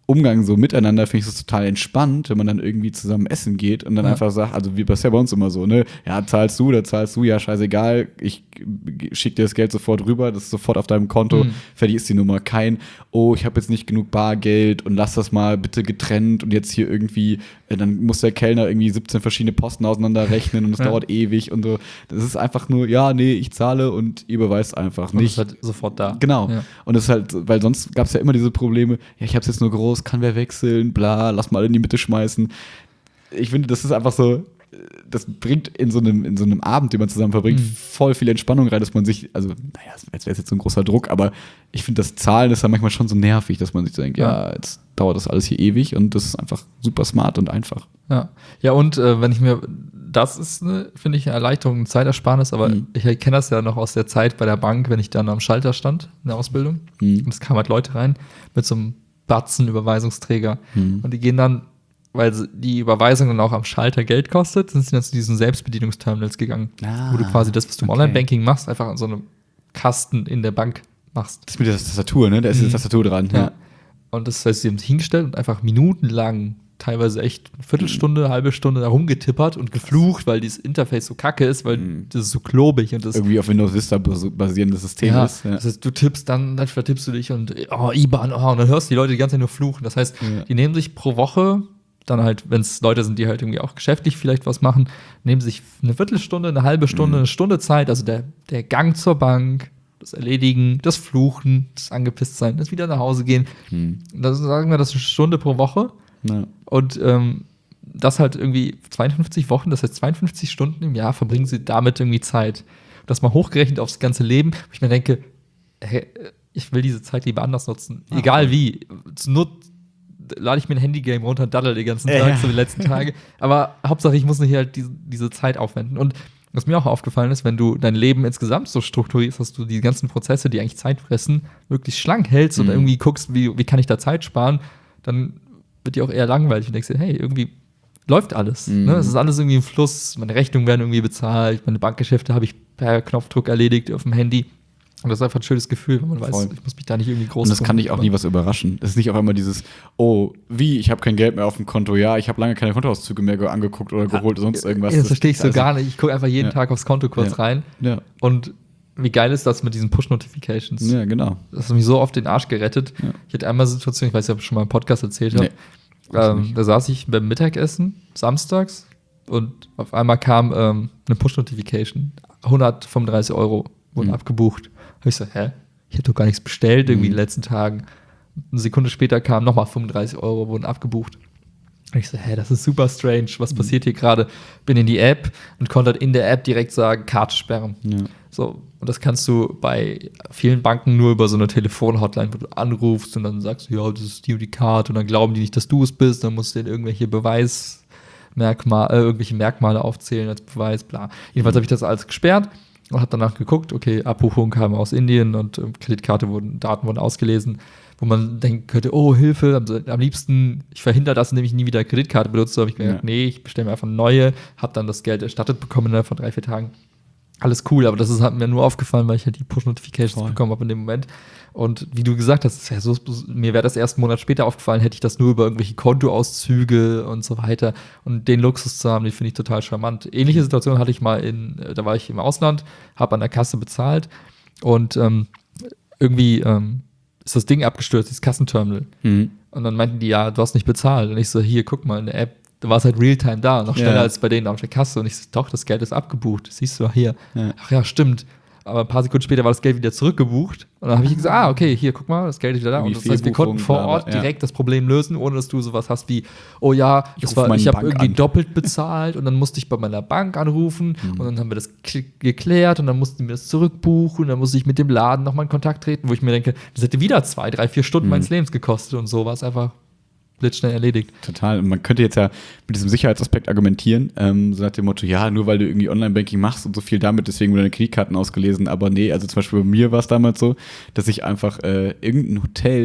Umgang so miteinander finde ich das total entspannt, wenn man dann irgendwie zusammen essen geht und dann Ja. einfach sagt, also wie das ist ja bei uns immer so, ne? Ja, zahlst du, da zahlst du, ja, scheißegal, ich schick dir das Geld sofort rüber, das ist sofort auf deinem Konto, Mhm. fertig ist die Nummer. Kein, oh, ich habe jetzt nicht genug Bargeld und lass das mal bitte getrennt und jetzt hier irgendwie, äh, dann muss der Kellner irgendwie siebzehn verschiedene Posten auseinanderrechnen und es Ja. dauert ewig und so. Das ist einfach nur, ja, nee, ich zahle und ihr beweist einfach Und nicht. ist halt sofort da. Genau. Ja. Und das ist halt, weil sonst gab es ja immer diese Probleme, ja, ich hab's jetzt nur groß, kann wer wechseln, bla, lass mal in die Mitte schmeißen. Ich finde, das ist einfach so, das bringt in so einem, in so einem Abend, den man zusammen verbringt, Mhm. voll viel Entspannung rein, dass man sich, also, naja, als wäre es jetzt so ein großer Druck, aber ich finde, das Zahlen ist ja manchmal schon so nervig, dass man sich so denkt, ja, Ja. jetzt dauert das alles hier ewig und das ist einfach super smart und einfach. Ja, ja und äh, wenn ich mir, das ist, eine, finde ich, eine Erleichterung, eine Zeitersparnis, aber Mhm. ich kenne das ja noch aus der Zeit bei der Bank, wenn ich dann am Schalter stand in der Ausbildung Mhm. und es kamen halt Leute rein mit so einem Batzen Überweisungsträger Mhm. und die gehen dann, weil sie- die Überweisung dann auch am Schalter Geld kostet, sind sie dann zu diesen Selbstbedienungsterminals gegangen, Ah, wo du quasi das, was du im okay. Online-Banking machst, einfach an so einem Kasten in der Bank machst. Das ist mit der Tastatur, ne? Da ist Mhm. eine Tastatur dran. Ja. Und das heißt, sie haben sich hingestellt und einfach minutenlang, teilweise echt eine Viertelstunde, eine halbe Stunde da rumgetippert und geflucht, weil dieses Interface so kacke ist, weil Mhm. das ist so klobig und das. Irgendwie auf Windows Vista bas- basierendes System Ja, ist. Ja. das heißt, du tippst dann, dann vertippst du dich und oh, I B A N, oh, und dann hörst du die Leute die ganze Zeit nur fluchen. Das heißt, Ja. die nehmen sich pro Woche, dann halt, wenn es Leute sind, die halt irgendwie auch geschäftlich vielleicht was machen, nehmen sich eine Viertelstunde, eine halbe Stunde, Mhm. eine Stunde Zeit, also der, der Gang zur Bank, das Erledigen, das Fluchen, das Angepisst sein, das wieder nach Hause gehen. Mhm. Das sagen wir, das ist eine Stunde pro Woche. Ja. Und ähm, das halt irgendwie zweiundfünfzig Wochen, das heißt zweiundfünfzig Stunden im Jahr verbringen sie damit irgendwie Zeit. Das mal hochgerechnet aufs ganze Leben, wo ich mir denke, hey, ich will diese Zeit lieber anders nutzen. Ah, Egal voll. wie. Zur Not lade ich mir ein Handygame runter und daddel den ganzen Tag, Ja. so die letzten Tage. Aber Hauptsache, ich muss nicht halt diese, diese Zeit aufwenden. Und was mir auch aufgefallen ist, wenn du dein Leben insgesamt so strukturierst, dass du die ganzen Prozesse, die eigentlich Zeit fressen, möglichst schlank hältst Mhm. und irgendwie guckst, wie, wie kann ich da Zeit sparen, dann wird dir auch eher langweilig und denkst dir, hey, irgendwie läuft alles. Mhm. Ne? Es ist alles irgendwie im Fluss, meine Rechnungen werden irgendwie bezahlt, meine Bankgeschäfte habe ich per Knopfdruck erledigt auf dem Handy. Und das ist einfach ein schönes Gefühl, wenn man weiß, Voll. ich muss mich da nicht irgendwie groß Und das drum kann dich auch kümmern. nie was überraschen. Es ist nicht auf einmal dieses, oh, wie, ich habe kein Geld mehr auf dem Konto. Ja, ich habe lange keine Kontoauszüge mehr ge- angeguckt oder geholt oder sonst irgendwas. Ja, das verstehe ich so also, gar nicht. Ich gucke einfach jeden Ja. Tag aufs Konto kurz Ja. rein. Ja, Und wie geil ist das mit diesen Push-Notifications? ja, genau. Das hat mich so oft den Arsch gerettet. Ja. Ich hatte einmal eine Situation, ich weiß nicht, ob ich schon mal im Podcast erzählt habe. Nee, weiß ähm, nicht. da saß ich beim Mittagessen samstags und auf einmal kam ähm, eine Push-Notification. hundertfünfunddreißig Euro wurden Mhm. abgebucht. Habe ich so, hä? Ich habe doch gar nichts bestellt irgendwie Mhm. in den letzten Tagen. Eine Sekunde später kam nochmal fünfunddreißig Euro, wurden abgebucht. Und ich so, hä, das ist super strange. Was passiert hier gerade? Bin in die App und konnte halt in der App direkt sagen, Karte sperren. Ja. So, und das kannst du bei vielen Banken nur über so eine Telefonhotline, wo du anrufst und dann sagst du, ja, das ist die und die Karte und dann glauben die nicht, dass du es bist, dann musst du denen irgendwelche Beweismerkmale, äh, irgendwelche Merkmale aufzählen als Beweis, bla. Jedenfalls habe ich das alles gesperrt und habe danach geguckt, okay, Abbuchung kam aus Indien und ähm, Kreditkarte wurden, Daten wurden ausgelesen, wo man denken könnte, oh, Hilfe, am, am liebsten, ich verhindere das, indem ich nie wieder Kreditkarte benutze, habe ich gedacht, Ja. nee, ich bestelle mir einfach eine neue, habe dann das Geld erstattet bekommen innerhalb von drei, vier Tagen. Alles cool, aber das ist, hat mir nur aufgefallen, weil ich halt die Push-Notifications Voll. bekommen habe in dem Moment. Und wie du gesagt hast, ist ja so, mir wäre das erst einen Monat später aufgefallen, hätte ich das nur über irgendwelche Kontoauszüge und so weiter. Und den Luxus zu haben, den finde ich total charmant. Ähnliche Situation hatte ich mal in, äh, da war ich im Ausland, habe an der Kasse bezahlt und ähm, irgendwie ähm, ist das Ding abgestürzt, das Kassenterminal. Mhm. Und dann meinten die, ja, du hast nicht bezahlt. Und ich so, hier, guck mal, in der App, da war es halt Realtime da, noch schneller Ja. als bei denen auf der Kasse. Und ich so, doch, das Geld ist abgebucht, das siehst du doch hier. Ja. Ach ja, stimmt. Aber ein paar Sekunden später war das Geld wieder zurückgebucht. Und dann habe ich gesagt, ah, okay, hier, guck mal, das Geld ist wieder da. Und Irgendwie das heißt, wir konnten Fehlbuchung, vor bla, Ort bla, ja. direkt das Problem lösen, ohne dass du sowas hast wie, oh ja, Ich das ruf war, meine ich habe Bank irgendwie an. doppelt bezahlt und dann musste ich bei meiner Bank anrufen und dann haben wir das k- geklärt und dann mussten wir das zurückbuchen und dann musste ich mit dem Laden nochmal in Kontakt treten, wo ich mir denke, das hätte wieder zwei, drei, vier Stunden Mhm. meines Lebens gekostet und so war es einfach blitzschnell erledigt. Total. Und man könnte jetzt ja mit diesem Sicherheitsaspekt argumentieren, ähm, so nach dem Motto, ja, nur weil du irgendwie Online-Banking machst und so viel damit, deswegen wurden deine Kreditkarten ausgelesen. Aber nee, also zum Beispiel bei mir war es damals so, dass ich einfach äh, irgendein Hotel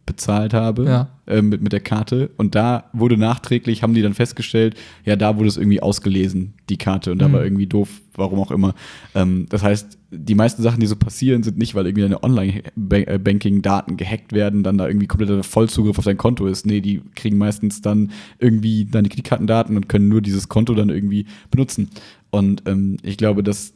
bezahlt habe Ja. äh, mit, mit der Karte. Und da wurde nachträglich, haben die dann festgestellt, ja, da wurde es irgendwie ausgelesen, die Karte. Und da Mhm. war irgendwie doof, warum auch immer. Ähm, das heißt, die meisten Sachen, die so passieren, sind nicht, weil irgendwie deine Online-Banking-Daten gehackt werden, dann da irgendwie kompletter Vollzugriff auf dein Konto ist. Nee, die kriegen meistens dann irgendwie deine Kreditkartendaten und können nur dieses Konto dann irgendwie benutzen. Und ähm, ich glaube, dass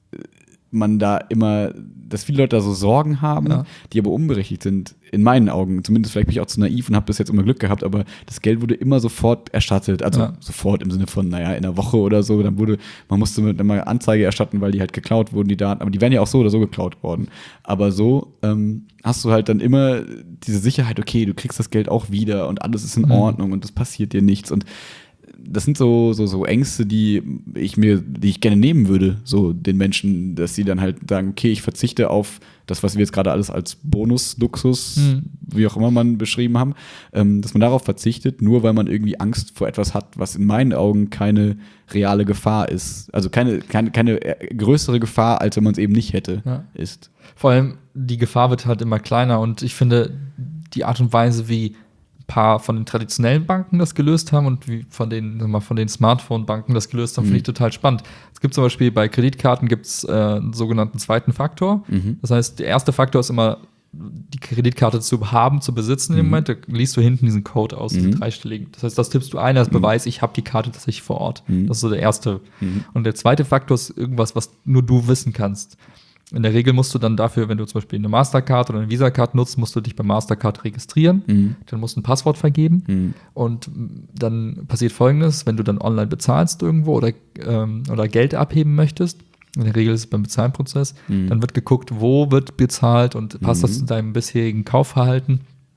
man da immer, dass viele Leute da so Sorgen haben, Ja. die aber unberechtigt sind, in meinen Augen. Zumindest vielleicht bin ich auch zu naiv und habe bis jetzt immer Glück gehabt, aber das Geld wurde immer sofort erstattet. Also Ja. sofort im Sinne von, naja, in einer Woche oder so. Dann wurde, man musste mit einer Anzeige erstatten, weil die halt geklaut wurden, die Daten. Aber die wären ja auch so oder so geklaut worden. Aber so ähm, hast du halt dann immer diese Sicherheit, okay, du kriegst das Geld auch wieder und alles ist in Mhm. Ordnung und es passiert dir nichts. Und das sind so, so, so Ängste, die ich mir, die ich gerne nehmen würde, so den Menschen, dass sie dann halt sagen, okay, ich verzichte auf das, was wir jetzt gerade alles als Bonus, Luxus, Mhm. wie auch immer man beschrieben haben, ähm, dass man darauf verzichtet, nur weil man irgendwie Angst vor etwas hat, was in meinen Augen keine reale Gefahr ist. Also keine, keine, keine größere Gefahr, als wenn man es eben nicht hätte, Ja. ist. Vor allem, die Gefahr wird halt immer kleiner und ich finde, die Art und Weise, wie ein paar von den traditionellen Banken das gelöst haben und wie von den, sag mal, von den Smartphone-Banken das gelöst haben, Mhm. finde ich total spannend. Es gibt zum Beispiel bei Kreditkarten gibt's, äh, einen sogenannten zweiten Faktor. Mhm. Das heißt, der erste Faktor ist immer, die Kreditkarte zu haben, zu besitzen in dem Mhm. Moment. Da liest du hinten diesen Code aus, diesen Mhm. dreistelligen. Das heißt, das tippst du ein als Beweis, ich habe die Karte tatsächlich vor Ort. Mhm. Das ist so der erste. Mhm. Und der zweite Faktor ist irgendwas, was nur du wissen kannst. In der Regel musst du dann dafür, wenn du zum Beispiel eine Mastercard oder eine Visa-Card nutzt, musst du dich bei Mastercard registrieren. Mhm. Dann musst du ein Passwort vergeben. Mhm. Und m, dann passiert Folgendes, wenn du dann online bezahlst irgendwo oder, ähm, oder Geld abheben möchtest, in der Regel ist es beim Bezahlprozess, Mhm. dann wird geguckt, wo wird bezahlt und passt Mhm. das zu deinem bisherigen Kaufverhalten.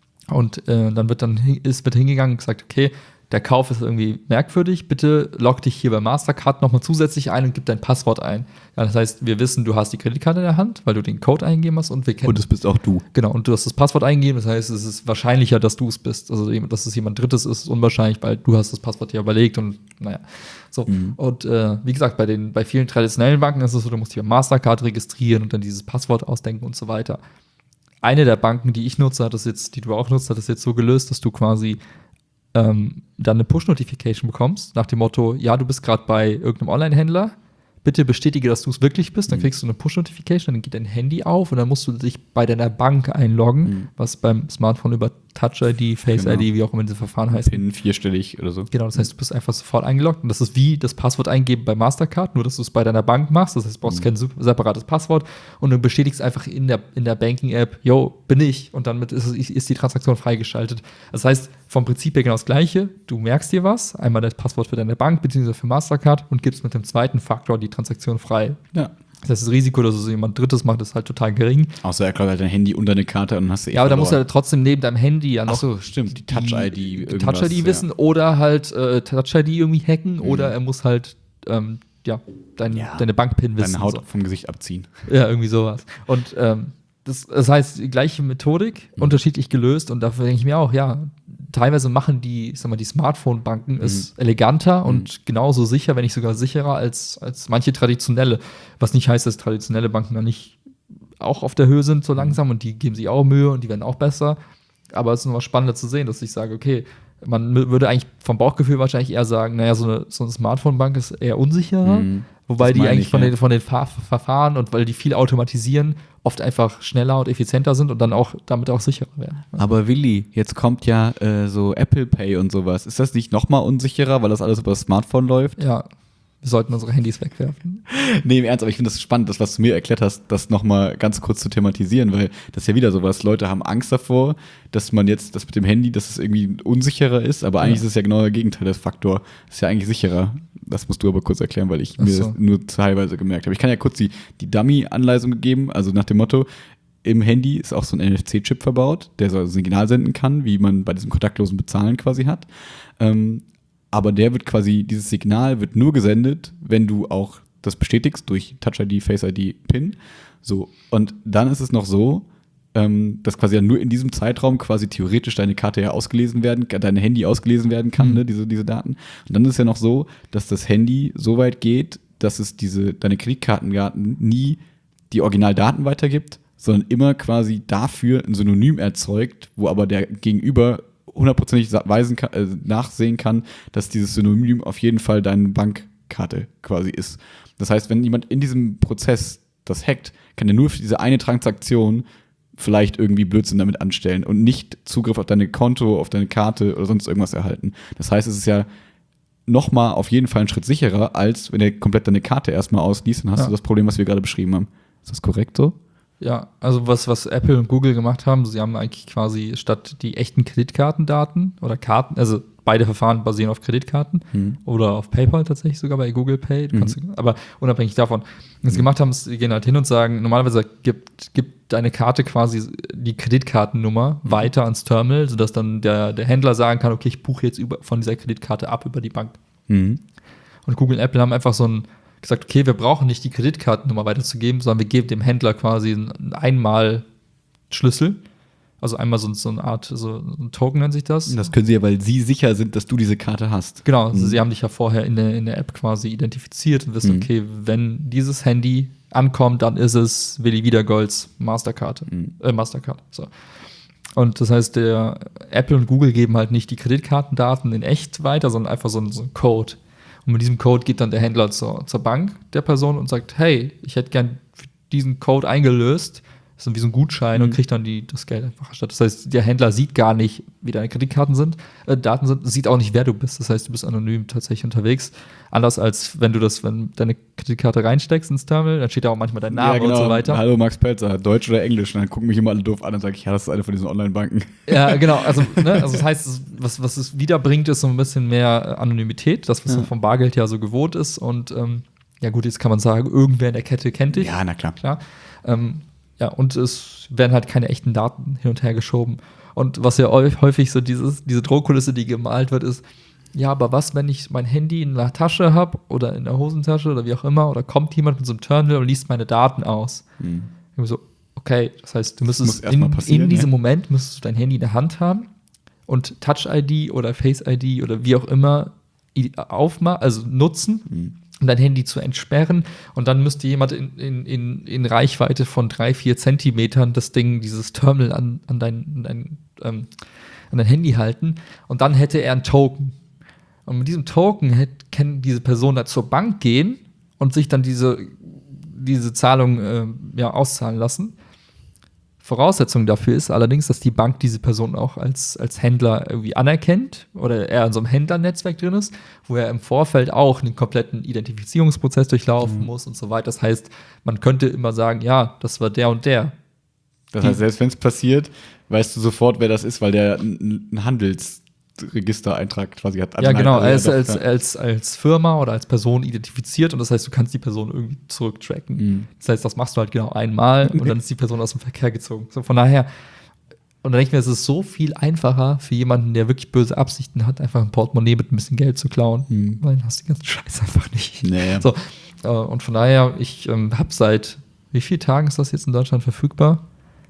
Und äh, dann wird dann hin- ist, wird hingegangen und gesagt, okay, der Kauf ist irgendwie merkwürdig, bitte log dich hier bei Mastercard nochmal zusätzlich ein und gib dein Passwort ein. Ja, das heißt, wir wissen, du hast die Kreditkarte in der Hand, weil du den Code eingegeben hast und wir kennen Und es bist auch du. Genau, und du hast das Passwort eingegeben, das heißt, es ist wahrscheinlicher, dass du es bist. Also, dass es jemand Drittes ist, ist unwahrscheinlich, weil du hast das Passwort ja überlegt und naja. So. Mhm. Und äh, wie gesagt, bei, den, bei vielen traditionellen Banken ist es so, du musst dich bei Mastercard registrieren und dann dieses Passwort ausdenken und so weiter. Eine der Banken, die ich nutze, hat das jetzt, die du auch nutzt, hat das jetzt so gelöst, dass du quasi ähm, dann eine Push-Notification bekommst, nach dem Motto, ja, du bist gerade bei irgendeinem Online-Händler, bitte bestätige, dass du es wirklich bist, dann Mhm. kriegst du eine Push-Notification, dann geht dein Handy auf und dann musst du dich bei deiner Bank einloggen, Mhm. was beim Smartphone über Touch-I D, Face-I D, Genau. wie auch immer diese Verfahren heißen. PIN vierstellig oder so. Genau, das heißt, du bist einfach sofort eingeloggt und das ist wie das Passwort eingeben bei Mastercard, nur dass du es bei deiner Bank machst. Das heißt, du brauchst Mhm. kein sup- separates Passwort und du bestätigst einfach in der, in der Banking-App, yo, bin ich und damit ist, es- ist die Transaktion freigeschaltet. Das heißt, vom Prinzip her genau das Gleiche. Du merkst dir was, einmal das Passwort für deine Bank bzw. für Mastercard und gibst mit dem zweiten Faktor die Transaktion frei. Ja. Das heißt, das Risiko, dass es jemand Drittes macht, ist halt total gering. Außer er klaut halt dein Handy und deine Karte und dann hast du eh Ja, aber da musst du verloren. ja trotzdem neben deinem Handy ja Ach noch so, stimmt, die Touch-I D. die irgendwas, Touch-I D ja. wissen oder halt äh, Touch-I D irgendwie hacken Mhm. oder er muss halt ähm, ja, dein, Ja. deine Bank-PIN wissen. Deine Haut so. vom Gesicht abziehen. Ja, irgendwie sowas. Und ähm, das, das heißt, die gleiche Methodik, Mhm. unterschiedlich gelöst und dafür denke ich mir auch, ja, teilweise machen die, ich sag mal, die Smartphone-Banken es eleganter Mhm. und genauso sicher, wenn nicht sogar sicherer als, als manche traditionelle. Was nicht heißt, dass traditionelle Banken dann nicht auch auf der Höhe sind so langsam und die geben sich auch Mühe und die werden auch besser. Aber es ist nur spannender zu sehen, dass ich sage, okay, man m- würde eigentlich vom Bauchgefühl wahrscheinlich eher sagen, naja, so eine, so eine Smartphone-Bank ist eher unsicherer. Mhm. Wobei Das die meine eigentlich ich, von, ja. den, von den Ver Verfahren und weil die viel automatisieren, oft einfach schneller und effizienter sind und dann auch damit auch sicherer werden. Aber Willi, jetzt kommt ja äh, so Apple Pay und sowas. Ist das nicht noch mal unsicherer, weil das alles über das Smartphone läuft? Ja, wir sollten unsere Handys wegwerfen. Nee, im Ernst, aber ich finde das spannend, das, was du mir erklärt hast, das noch mal ganz kurz zu thematisieren, weil das ist ja wieder sowas. Leute haben Angst davor, dass man jetzt das mit dem Handy, dass es irgendwie unsicherer ist, aber eigentlich Ja. ist es ja genau der Gegenteil, der Faktor. Das ist ja eigentlich sicherer. Das musst du aber kurz erklären, weil ich Ach mir so. das nur teilweise gemerkt habe. Ich kann ja kurz die, die Dummy-Anleitung geben, also nach dem Motto, im Handy ist auch so ein N F C-Chip verbaut, der so ein Signal senden kann, wie man bei diesem kontaktlosen Bezahlen quasi hat. Ähm, aber der wird quasi, dieses Signal wird nur gesendet, wenn du auch das bestätigst durch Touch-I D, Face-I D, PIN. So. Und dann ist es noch so, ähm, dass quasi ja nur in diesem Zeitraum quasi theoretisch deine Karte ja ausgelesen werden, dein Handy ausgelesen werden kann, Mhm. ne, diese, diese Daten. Und dann ist es ja noch so, dass das Handy so weit geht, dass es diese, deine Kreditkartendaten nie die Originaldaten weitergibt, sondern immer quasi dafür ein Synonym erzeugt, wo aber der Gegenüber hundertprozentig weisen kann, äh, nachsehen kann, dass dieses Synonym auf jeden Fall deine Bankkarte quasi ist. Das heißt, wenn jemand in diesem Prozess das hackt, kann er nur für diese eine Transaktion vielleicht irgendwie Blödsinn damit anstellen und nicht Zugriff auf deine Konto, auf deine Karte oder sonst irgendwas erhalten. Das heißt, es ist ja nochmal auf jeden Fall einen Schritt sicherer, als wenn er komplett deine Karte erstmal ausliest, dann hast Ja. du das Problem, was wir gerade beschrieben haben. Ist das korrekt so? Ja, also was, was Apple und Google gemacht haben, sie haben eigentlich quasi statt die echten Kreditkartendaten oder Karten, also beide Verfahren basieren auf Kreditkarten Mhm. oder auf PayPal tatsächlich sogar bei Google Pay. Du Mhm. kannst, aber unabhängig davon, was sie gemacht haben, ist, sie gehen halt hin und sagen, normalerweise gibt, gibt deine Karte quasi die Kreditkartennummer Mhm. weiter ans Terminal, sodass dann der, der Händler sagen kann, okay, ich buche jetzt über, von dieser Kreditkarte ab über die Bank. Mhm. Und Google und Apple haben einfach so ein gesagt, okay, wir brauchen nicht die Kreditkartennummer weiterzugeben, sondern wir geben dem Händler quasi einen Einmal-Schlüssel. Also einmal so, so eine Art, so ein Token nennt sich das. Das können sie ja, weil sie sicher sind, dass du diese Karte hast. Genau, also Mhm. sie haben dich ja vorher in der, in der App quasi identifiziert und wissen, Mhm. okay, wenn dieses Handy ankommt, dann ist es Willi Wiedergolds Masterkarte. Mhm. Äh, Mastercard. So. Und das heißt, der Apple und Google geben halt nicht die Kreditkartendaten in echt weiter, sondern einfach so, ein- so einen Code. Und mit diesem Code geht dann der Händler zur, zur Bank der Person und sagt, hey, ich hätte gern für diesen Code eingelöst. Das ist dann wie so ein Gutschein Mhm. und kriegt dann die, das Geld einfach erstattet. Das heißt, der Händler sieht gar nicht, wie deine Kreditkarten sind, äh, Daten sind, sieht auch nicht, wer du bist. Das heißt, du bist anonym tatsächlich unterwegs. Anders als wenn du das, wenn deine Kreditkarte reinsteckst ins Terminal, dann steht da auch manchmal dein Name Ja, genau. und so weiter. Hallo Max Pelzer, Deutsch oder Englisch? Und dann gucken mich immer alle doof an und sage ich, ja, das ist eine von diesen Online-Banken. Ja, genau. Also, ne, also das heißt, es- was, was es wiederbringt, ist so ein bisschen mehr äh, Anonymität, das, was Ja. so vom Bargeld ja so gewohnt ist. Und ähm, ja, gut, jetzt kann man sagen, irgendwer in der Kette kennt dich. Ja, na klar. Klar. Ähm, ja, und es werden halt keine echten Daten hin und her geschoben. Und was ja häu- häufig so dieses, diese Drohkulisse, die gemalt wird, ist, ja, aber was, wenn ich mein Handy in der Tasche habe oder in der Hosentasche oder wie auch immer, oder kommt jemand mit so einem Terminal und liest meine Daten aus? Mhm. Ich bin so, okay, das heißt, du müsstest muss erst mal in, passieren, in diesem ja. Moment müsstest du dein Handy in der Hand haben und Touch-I D oder Face-I D oder wie auch immer aufmachen, also nutzen, Mhm. um dein Handy zu entsperren. Und dann müsste jemand in, in, in, in Reichweite von drei, vier Zentimetern das Ding, dieses Terminal an, an, dein, an, dein, ähm, an dein Handy halten. Und dann hätte er einen Token. Und mit diesem Token hätte, kann diese Person dann zur Bank gehen und sich dann diese, diese Zahlung äh, ja, auszahlen lassen. Voraussetzung dafür ist allerdings, dass die Bank diese Person auch als, als Händler irgendwie anerkennt oder er in so einem Händlernetzwerk drin ist, wo er im Vorfeld auch einen kompletten Identifizierungsprozess durchlaufen Mhm. muss und so weiter. Das heißt, man könnte immer sagen, ja, das war der und der. Das Die- heißt, selbst wenn es passiert, weißt du sofort, wer das ist, weil der einen Handelsregistereintrag quasi hat. Ja, genau, Also, er ist doch, als, ja. als, als Firma oder als Person identifiziert und das heißt, du kannst die Person irgendwie zurücktracken. Mhm. Das heißt, das machst du halt genau einmal und dann ist die Person aus dem Verkehr gezogen. So, von daher, und dann denke ich mir, es ist so viel einfacher für jemanden, der wirklich böse Absichten hat, einfach ein Portemonnaie mit ein bisschen Geld zu klauen, Mhm. weil dann hast du den ganzen Scheiß einfach nicht. Naja. So, äh, und von daher, ich ähm, habe seit, wie vielen Tagen ist das jetzt in Deutschland verfügbar?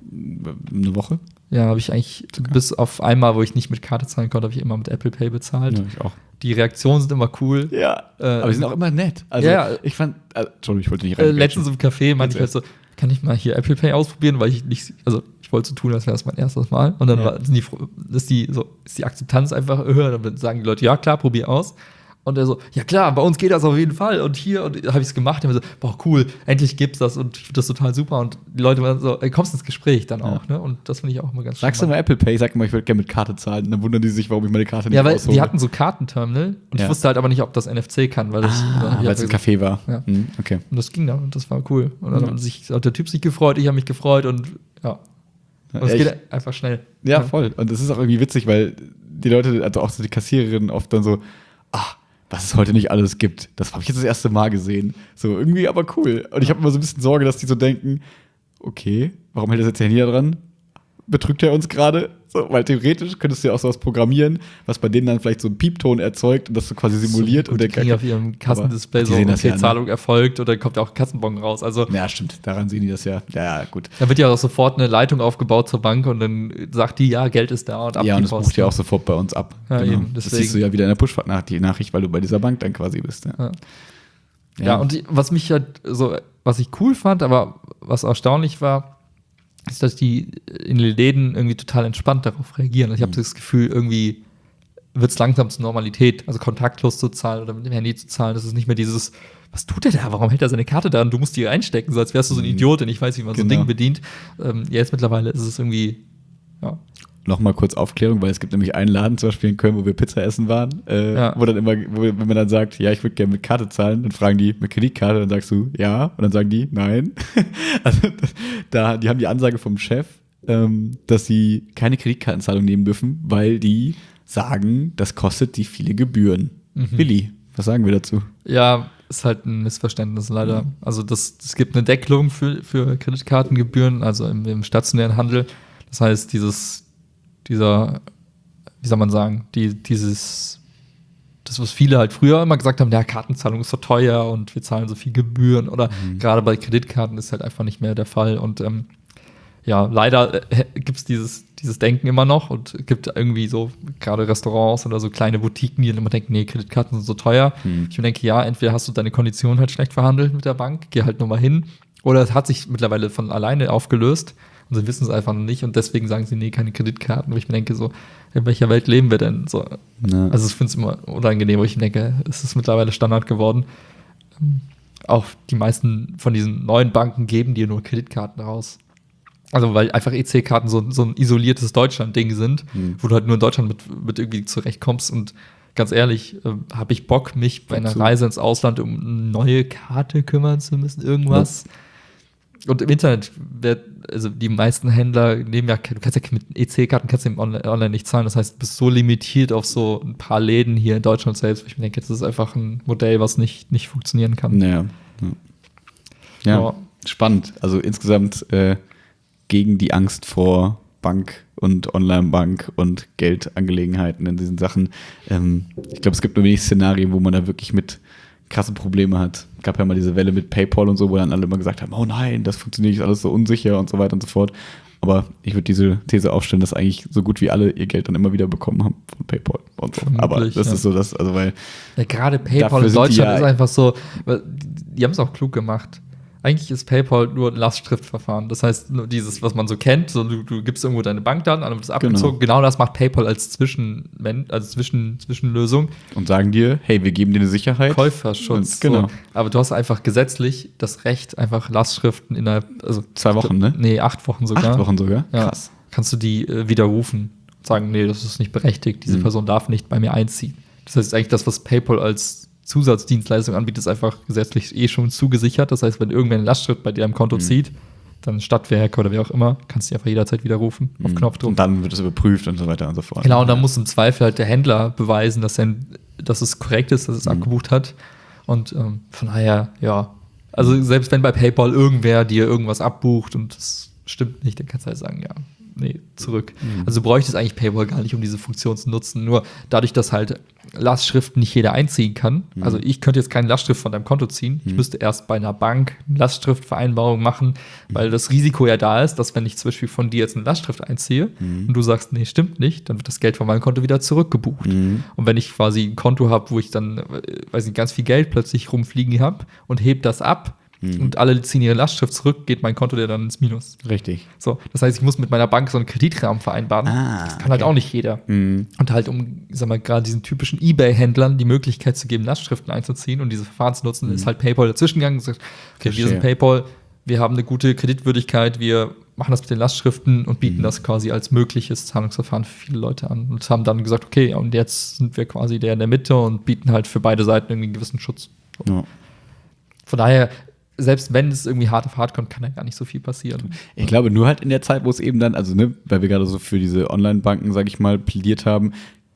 Eine Woche? Ja, habe ich eigentlich, bis auf einmal, wo ich nicht mit Karte zahlen konnte, habe ich immer mit Apple Pay bezahlt. Ja, ich auch. Die Reaktionen sind immer cool. Ja, Äh, aber die sind auch immer nett. Also, ja. ich fand, also, Entschuldigung, ich wollte nicht Äh, rein. letztens im Café meinte ich halt Erzähl. so, kann ich mal hier Apple Pay ausprobieren, weil ich nicht, also ich wollte so tun, als wäre das mein erstes Mal. Und dann Ja. war, sind die, ist, die, so, ist die Akzeptanz einfach höher. Dann sagen die Leute, ja klar, probier aus. Und er so, ja klar, bei uns geht das auf jeden Fall. Und hier, und habe ich es gemacht. Und ich so, boah, cool, endlich gibt's das und ich finde das total super. Und die Leute waren so, ey, kommst ins Gespräch dann auch, ne? Und das finde ich auch immer ganz Sagst du mal Apple Pay, sag mal, ich würde gerne mit Karte zahlen. Dann wundern die sich, warum ich meine Karte nicht Ja, weil raushole. die hatten so Kartenterminal und Ja. ich wusste halt aber nicht, ob das N F C kann, weil das, dann hab ah, ich weil es halt ein Café war. Ja. Hm, okay. Und das ging dann und das war cool. Und dann Ja. hat, sich, hat der Typ sich gefreut, ich habe mich gefreut und ja. Und es Ja, geht ich- einfach schnell. Ja, voll. Und es ist auch irgendwie witzig, weil die Leute, also auch so die Kassiererinnen oft dann so, ach, was es heute nicht alles gibt. Das habe ich jetzt das erste Mal gesehen. So, irgendwie aber cool. Und ich habe immer so ein bisschen Sorge, dass die so denken, okay, warum hält das jetzt Handy da dran? Betrügt er uns gerade? So, weil theoretisch könntest du ja auch sowas programmieren, was bei denen dann vielleicht so einen Piepton erzeugt und das so quasi simuliert. So, und und die der kriegen auf ihrem Kassendisplay Aber die so, sehen das okay, ja, ne? Zahlung erfolgt oder kommt ja auch ein Kassenbon raus. Also Ja, stimmt. Daran sehen die das ja. Ja, ja, gut. da wird ja auch sofort eine Leitung aufgebaut zur Bank und dann sagt die, ja, Geld ist da und ab Ja, die und das Post. bucht ja auch sofort bei uns ab. Ja, eben, Das deswegen. siehst du ja wieder in der Push-Nachricht, weil du bei dieser Bank dann quasi bist. Ja, Ja. Ja, und die, was mich halt so, was ich cool fand, aber was erstaunlich war, ist, dass die in den Läden irgendwie total entspannt darauf reagieren. Also ich habe Mhm. das Gefühl, irgendwie wird es langsam zur Normalität, also kontaktlos zu zahlen oder mit dem Handy zu zahlen. Das ist nicht mehr dieses, was tut der da? Warum hält er seine Karte da? Und du musst die einstecken, so als wärst du so ein Mhm. Idiot, und ich weiß, wie man so ein Genau. Ding bedient. Ähm, ja, jetzt mittlerweile ist es irgendwie, ja. Nochmal kurz Aufklärung, weil es gibt nämlich einen Laden zum Beispiel in Köln, wo wir Pizza essen waren, äh, Ja. wo dann immer, wo, wenn man dann sagt, ja, ich würde gerne mit Karte zahlen, dann fragen die mit Kreditkarte, dann sagst du ja, und dann sagen die nein. Also das, da, die haben die Ansage vom Chef, ähm, dass sie keine Kreditkartenzahlung nehmen dürfen, weil die sagen, das kostet die viele Gebühren. Mhm. Willi, was sagen wir dazu? Ja, ist halt ein Missverständnis leider. Also das, es gibt eine Deckelung für, für Kreditkartengebühren, also im, im stationären Handel. Das heißt, dieses, dieser, wie soll man sagen, die, dieses, das, was viele halt früher immer gesagt haben, ja, Kartenzahlung ist so teuer und wir zahlen so viel Gebühren, oder Mhm. gerade bei Kreditkarten ist halt einfach nicht mehr der Fall. Und ähm, ja, leider äh, gibt es dieses, dieses Denken immer noch, und es gibt irgendwie so gerade Restaurants oder so kleine Boutiquen, die dann immer denken, nee, Kreditkarten sind so teuer. Hm. Ich mir denke, ja, entweder hast du deine Konditionen halt schlecht verhandelt mit der Bank, geh halt nochmal hin, oder es hat sich mittlerweile von alleine aufgelöst und sie wissen es einfach noch nicht, und deswegen sagen sie, nee, keine Kreditkarten. Wo ich mir denke, so, in welcher Welt leben wir denn? So, Ja. also ich finde es immer unangenehm, wo ich mir denke, es ist mittlerweile Standard geworden. Ähm, Auch die meisten von diesen neuen Banken geben dir nur Kreditkarten raus. Also weil einfach E C-Karten so, so ein isoliertes Deutschland-Ding sind, Hm. wo du halt nur in Deutschland mit, mit irgendwie zurechtkommst. Und ganz ehrlich, äh, habe ich Bock, mich bei einer Wozu? Reise ins Ausland um eine neue Karte kümmern zu müssen, irgendwas. Und im Internet, wer, also die meisten Händler nehmen ja, du kannst ja mit E C-Karten kannst du im Online, online nicht zahlen. Das heißt, du bist so limitiert auf so ein paar Läden hier in Deutschland selbst. wo Ich mir denke, das ist einfach ein Modell, was nicht, nicht funktionieren kann. Naja. Ja. Ja, Ja. spannend. Also insgesamt äh, gegen die Angst vor Bank und Online-Bank und Geldangelegenheiten in diesen Sachen. Ähm, ich glaube, es gibt nur wenig Szenarien, wo man da wirklich mit krasse Probleme hat. Es gab ja mal diese Welle mit PayPal und so, wo dann alle immer gesagt haben, oh nein, das funktioniert nicht, ist alles so unsicher und so weiter und so fort. Aber ich würde diese These aufstellen, dass eigentlich so gut wie alle ihr Geld dann immer wieder bekommen haben von PayPal und so. Vermutlich, Aber das ja. ist so das, also weil Ja, gerade PayPal Dafür in sind die Deutschland ja- ist einfach so, weil die haben es auch klug gemacht. Eigentlich ist PayPal nur ein Lastschriftverfahren. Das heißt, nur dieses, was man so kennt, so du, du gibst irgendwo deine Bankdaten an und wird das abgezogen. Genau. das macht PayPal als Zwischen, also Zwischen, Zwischenlösung. und sagen dir, hey, wir geben dir eine Sicherheit. Käuferschutz. Und- genau. So. Aber du hast einfach gesetzlich das Recht, einfach Lastschriften innerhalb, also Zwei Wochen, ne? Nee, acht Wochen sogar. Acht Wochen sogar? Ja. Krass. Kannst du die äh, widerrufen und sagen, nee, das ist nicht berechtigt, diese Mhm. Person darf nicht bei mir einziehen. Das heißt eigentlich, das, was PayPal als Zusatzdienstleistung anbietet, ist einfach gesetzlich eh schon zugesichert. Das heißt, wenn irgendwer einen Lastschrift bei dir am Konto Mhm. zieht, dann Stadtwerke oder wer auch immer, kannst du die einfach jederzeit widerrufen, auf Mhm. Knopfdruck. Und dann wird es überprüft und so weiter und so fort. Genau, und dann Ja. muss im Zweifel halt der Händler beweisen, dass, er, dass es korrekt ist, dass es Mhm. abgebucht hat. Und ähm, von daher, ja. Also selbst wenn bei PayPal irgendwer dir irgendwas abbucht und das stimmt nicht, dann kannst du halt sagen, ja, nee, zurück. Mhm. Also du bräuchtest eigentlich PayPal gar nicht, um diese Funktion zu nutzen. Nur dadurch, dass halt Lastschriften nicht jeder einziehen kann. Mhm. Also ich könnte jetzt keine Lastschrift von deinem Konto ziehen. Ich Mhm. müsste erst bei einer Bank eine Lastschriftvereinbarung machen, weil das Risiko ja da ist, dass wenn ich zum Beispiel von dir jetzt eine Lastschrift einziehe Mhm. und du sagst, nee, stimmt nicht, dann wird das Geld von meinem Konto wieder zurückgebucht. Mhm. Und wenn ich quasi ein Konto habe, wo ich dann, äh, weiß nicht, ganz viel Geld plötzlich rumfliegen habe und heb das ab Mhm. und alle ziehen ihre Lastschrift zurück, geht mein Konto ja dann ins Minus. Richtig. So, das heißt, ich muss mit meiner Bank so einen Kreditrahmen vereinbaren. Ah, das kann halt okay. auch nicht jeder. Mhm. Und halt, um, ich sag mal, gerade diesen typischen Ebay-Händlern die Möglichkeit zu geben, Lastschriften einzuziehen und diese Verfahren zu nutzen, Mhm. ist halt PayPal dazwischen gegangen und gesagt, okay, wir Verstehe. sind PayPal, wir haben eine gute Kreditwürdigkeit, wir machen das mit den Lastschriften und bieten Mhm. das quasi als mögliches Zahlungsverfahren für viele Leute an. Und haben dann gesagt, okay, und jetzt sind wir quasi der in der Mitte und bieten halt für beide Seiten irgendwie einen gewissen Schutz. Ja. Von daher, selbst wenn es irgendwie hart auf hart kommt, kann da gar nicht so viel passieren. Ich glaube, nur halt in der Zeit, wo es eben dann, also ne, weil wir gerade so für diese Online-Banken, sag ich mal, plädiert haben,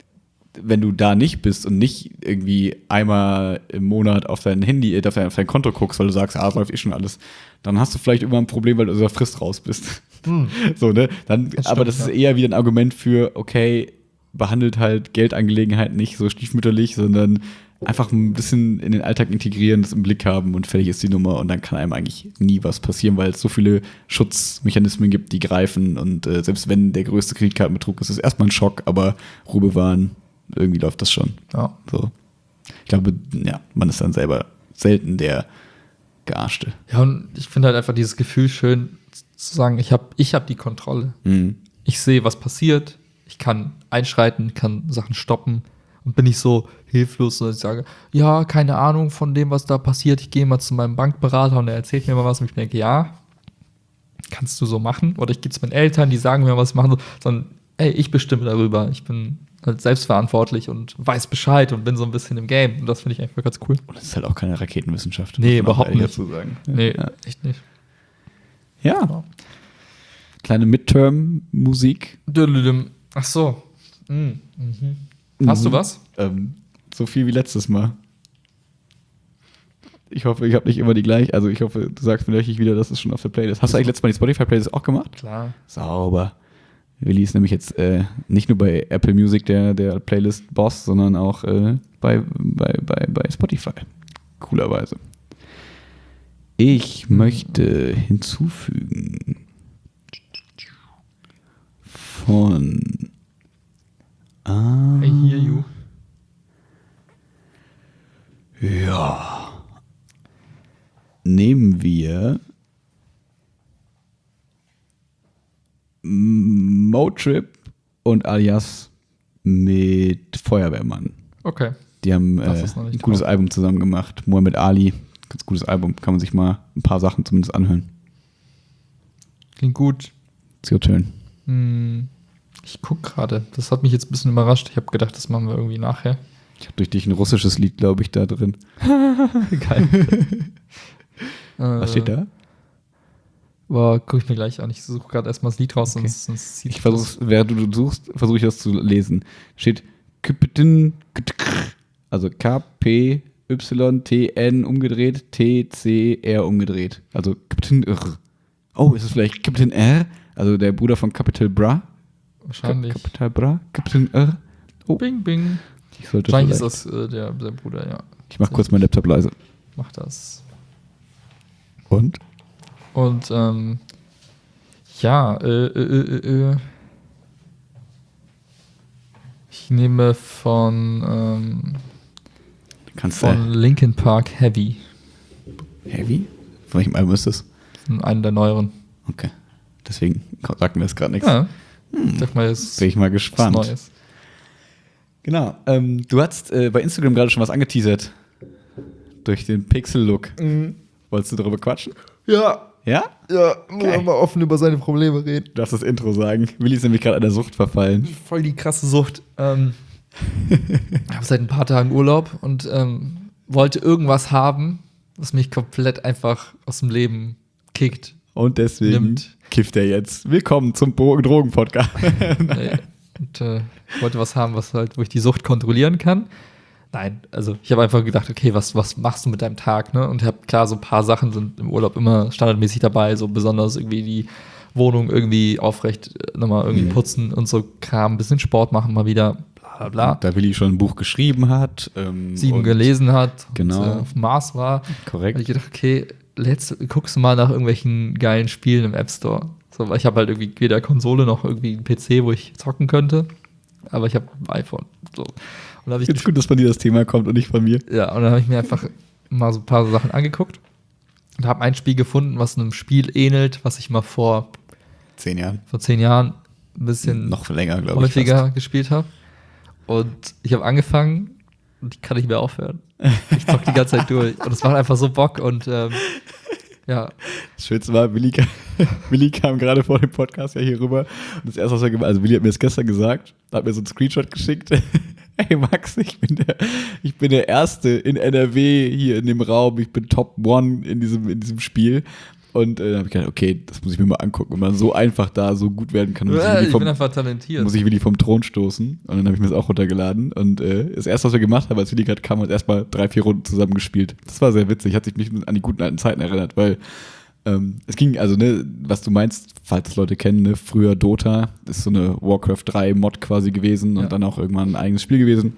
wenn du da nicht bist und nicht irgendwie einmal im Monat auf dein Handy, äh, auf dein, auf dein Konto guckst, weil du sagst, ah, es läuft eh schon alles, dann hast du vielleicht immer ein Problem, weil du aus der Frist raus bist. So, ne? Dann, Das aber stimmt, das ist ja. eher wieder ein Argument für, okay, behandelt halt Geldangelegenheiten nicht so stiefmütterlich, sondern einfach ein bisschen in den Alltag integrieren, das im Blick haben und fertig ist die Nummer und dann kann einem eigentlich nie was passieren, weil es so viele Schutzmechanismen gibt, die greifen und äh, selbst wenn der größte Kreditkartenbetrug ist, ist es erstmal ein Schock, aber Ruhe bewahren, irgendwie läuft das schon. Ja. So. Ich glaube, ja, man ist dann selber selten der Gearschte. Ja, und ich finde halt einfach dieses Gefühl schön, zu sagen, ich habe ich hab die Kontrolle. Mhm. Ich sehe, was passiert. Ich kann einschreiten, kann Sachen stoppen. Und bin nicht so hilflos, dass ich sage, ja, keine Ahnung von dem, was da passiert. Ich gehe mal zu meinem Bankberater und er erzählt mir mal was. Und ich denke, ja, kannst du so machen. Oder ich gehe zu meinen Eltern, die sagen mir, was ich machen soll. Sondern, ey, ich bestimme darüber. Ich bin halt selbstverantwortlich und weiß Bescheid und bin so ein bisschen im Game. Und das finde ich einfach ganz cool. Und das ist halt auch keine Raketenwissenschaft. Nee, muss man auch überhaupt ehrlich nicht. dazu sagen. Nee, Ja. echt nicht. Ja. Kleine Midterm-Musik. Dödödüm. Ach so. Mhm. Mhm. Hast du was? Ähm, so viel wie letztes Mal. Ich hoffe, ich habe nicht immer die gleiche. Also ich hoffe, du sagst mir wirklich wieder, das ist schon auf der Playlist. Hast du eigentlich letztes Mal die Spotify-Playlist auch gemacht? Klar. Sauber. Willi ist nämlich jetzt äh, nicht nur bei Apple Music der, der Playlist-Boss, sondern auch äh, bei, bei, bei, bei Spotify. Coolerweise. Ich möchte hinzufügen von ah, I hear you. Ja. Nehmen wir Motrip und Alias mit Feuerwehrmann. Okay. Die haben äh, Das ist noch nicht ein gutes drauf. Album zusammen gemacht. Muhammad Ali, ganz gutes Album. Kann man sich mal ein paar Sachen zumindest anhören. Klingt gut. It's your turn. Hm. Ich guck gerade. Das hat mich jetzt ein bisschen überrascht. Ich habe gedacht, das machen wir irgendwie nachher. Ich habe durch dich ein russisches Lied, glaube ich, da drin. Geil. Was steht da? Boah, guck ich mir gleich an. Ich suche gerade erstmal das Lied raus, Okay. sonst, sonst sieht Ich versuche, während du suchst, versuche ich das zu lesen. Steht Kypten, also K P Y T N umgedreht, T C R umgedreht. Also Kypten R. Oh, ist es vielleicht Kypten R? Also der Bruder von Capital Bra? wahrscheinlich. Capital Bra? Kypten R? Oh, Bing, bing. ich sollte Wahrscheinlich ist vielleicht- das äh, der, der Bruder, ja. Ich mach kurz meinen Laptop leise. Mach das. Und? Und, ähm, ja, äh, äh, äh, äh. Ich nehme von, ähm, Kannst von Linkin Park Heavy. du. Heavy? Von welchem Album ist das? Einen der neueren. Okay. Deswegen sagt mir das gerade nichts. Ja. Ich dachte mal, jetzt Bin ich mal was gespannt. Neues. Genau. Ähm, du hast äh, bei Instagram gerade schon was angeteasert. Durch den Pixel-Look. Wolltest du darüber quatschen? Ja, Ja? ja, muss Geil. auch mal offen über seine Probleme reden. Du darfst das Intro sagen. Willi ist nämlich gerade an der Sucht verfallen. Voll die krasse Sucht. Ähm, ich habe seit ein paar Tagen Urlaub und ähm, wollte irgendwas haben, was mich komplett einfach aus dem Leben kickt. Und deswegen Nimmt. kifft er jetzt. Willkommen zum Bo- Drogen-Podcast. Äh, und äh, ich wollte was haben, was halt, wo ich die Sucht kontrollieren kann. Nein, also ich habe einfach gedacht, okay, was, was machst du mit deinem Tag, ne? Und ich habe klar, so ein paar Sachen sind im Urlaub immer standardmäßig dabei, so besonders irgendwie die Wohnung irgendwie aufrecht äh, nochmal irgendwie Mhm. putzen und so Kram, ein bisschen Sport machen mal wieder, bla bla bla. Da Willi schon ein Buch geschrieben hat. Ähm, Sieben und- gelesen hat Genau. und äh, auf dem Mars war. Habe Korrekt. ich gedacht, okay, let's, guckst du mal nach irgendwelchen geilen Spielen im App Store. So, weil ich habe halt irgendwie weder Konsole noch irgendwie einen P C, wo ich zocken könnte. Aber ich habe ein iPhone. So. Und da habe Ich ich finde es gut, dass von dir das Thema kommt und nicht von mir. Ja, und dann habe ich mir einfach mal so ein paar Sachen angeguckt und habe ein Spiel gefunden, was einem Spiel ähnelt, was ich mal vor, Zehn Jahren. vor zehn Jahren ein bisschen Noch länger, glaube ich. häufiger gespielt habe. Und ich habe angefangen und ich kann nicht mehr aufhören. Ich zocke die ganze Zeit durch. Und es macht einfach so Bock und ähm, ja, Das Schönste war, Willi kam, Willi kam gerade vor dem Podcast ja hier rüber. Und das erste, was er gemacht hat, also Willi hat mir das gestern gesagt, hat mir so einen Screenshot geschickt. Hey Max, ich bin der, ich bin der Erste in N R W hier in dem Raum. Ich bin Top One in diesem, in diesem Spiel. Und äh, dann habe ich gedacht, okay, das muss ich mir mal angucken. Wenn man so einfach da so gut werden kann, muss ich, äh, Willi ich vom, bin einfach talentiert. muss ich Willi vom Thron stoßen. Und dann habe ich mir das auch runtergeladen. Und äh, das erste, was wir gemacht haben, als Willi gerade kam, hat erstmal drei, vier Runden zusammen gespielt. Das war sehr witzig. Hat sich mich an die guten alten Zeiten erinnert, weil ähm, es ging, also, ne, was du meinst, falls das Leute kennen, ne, früher Dota, ist so eine Warcraft drei Mod quasi gewesen und Ja. dann auch irgendwann ein eigenes Spiel gewesen.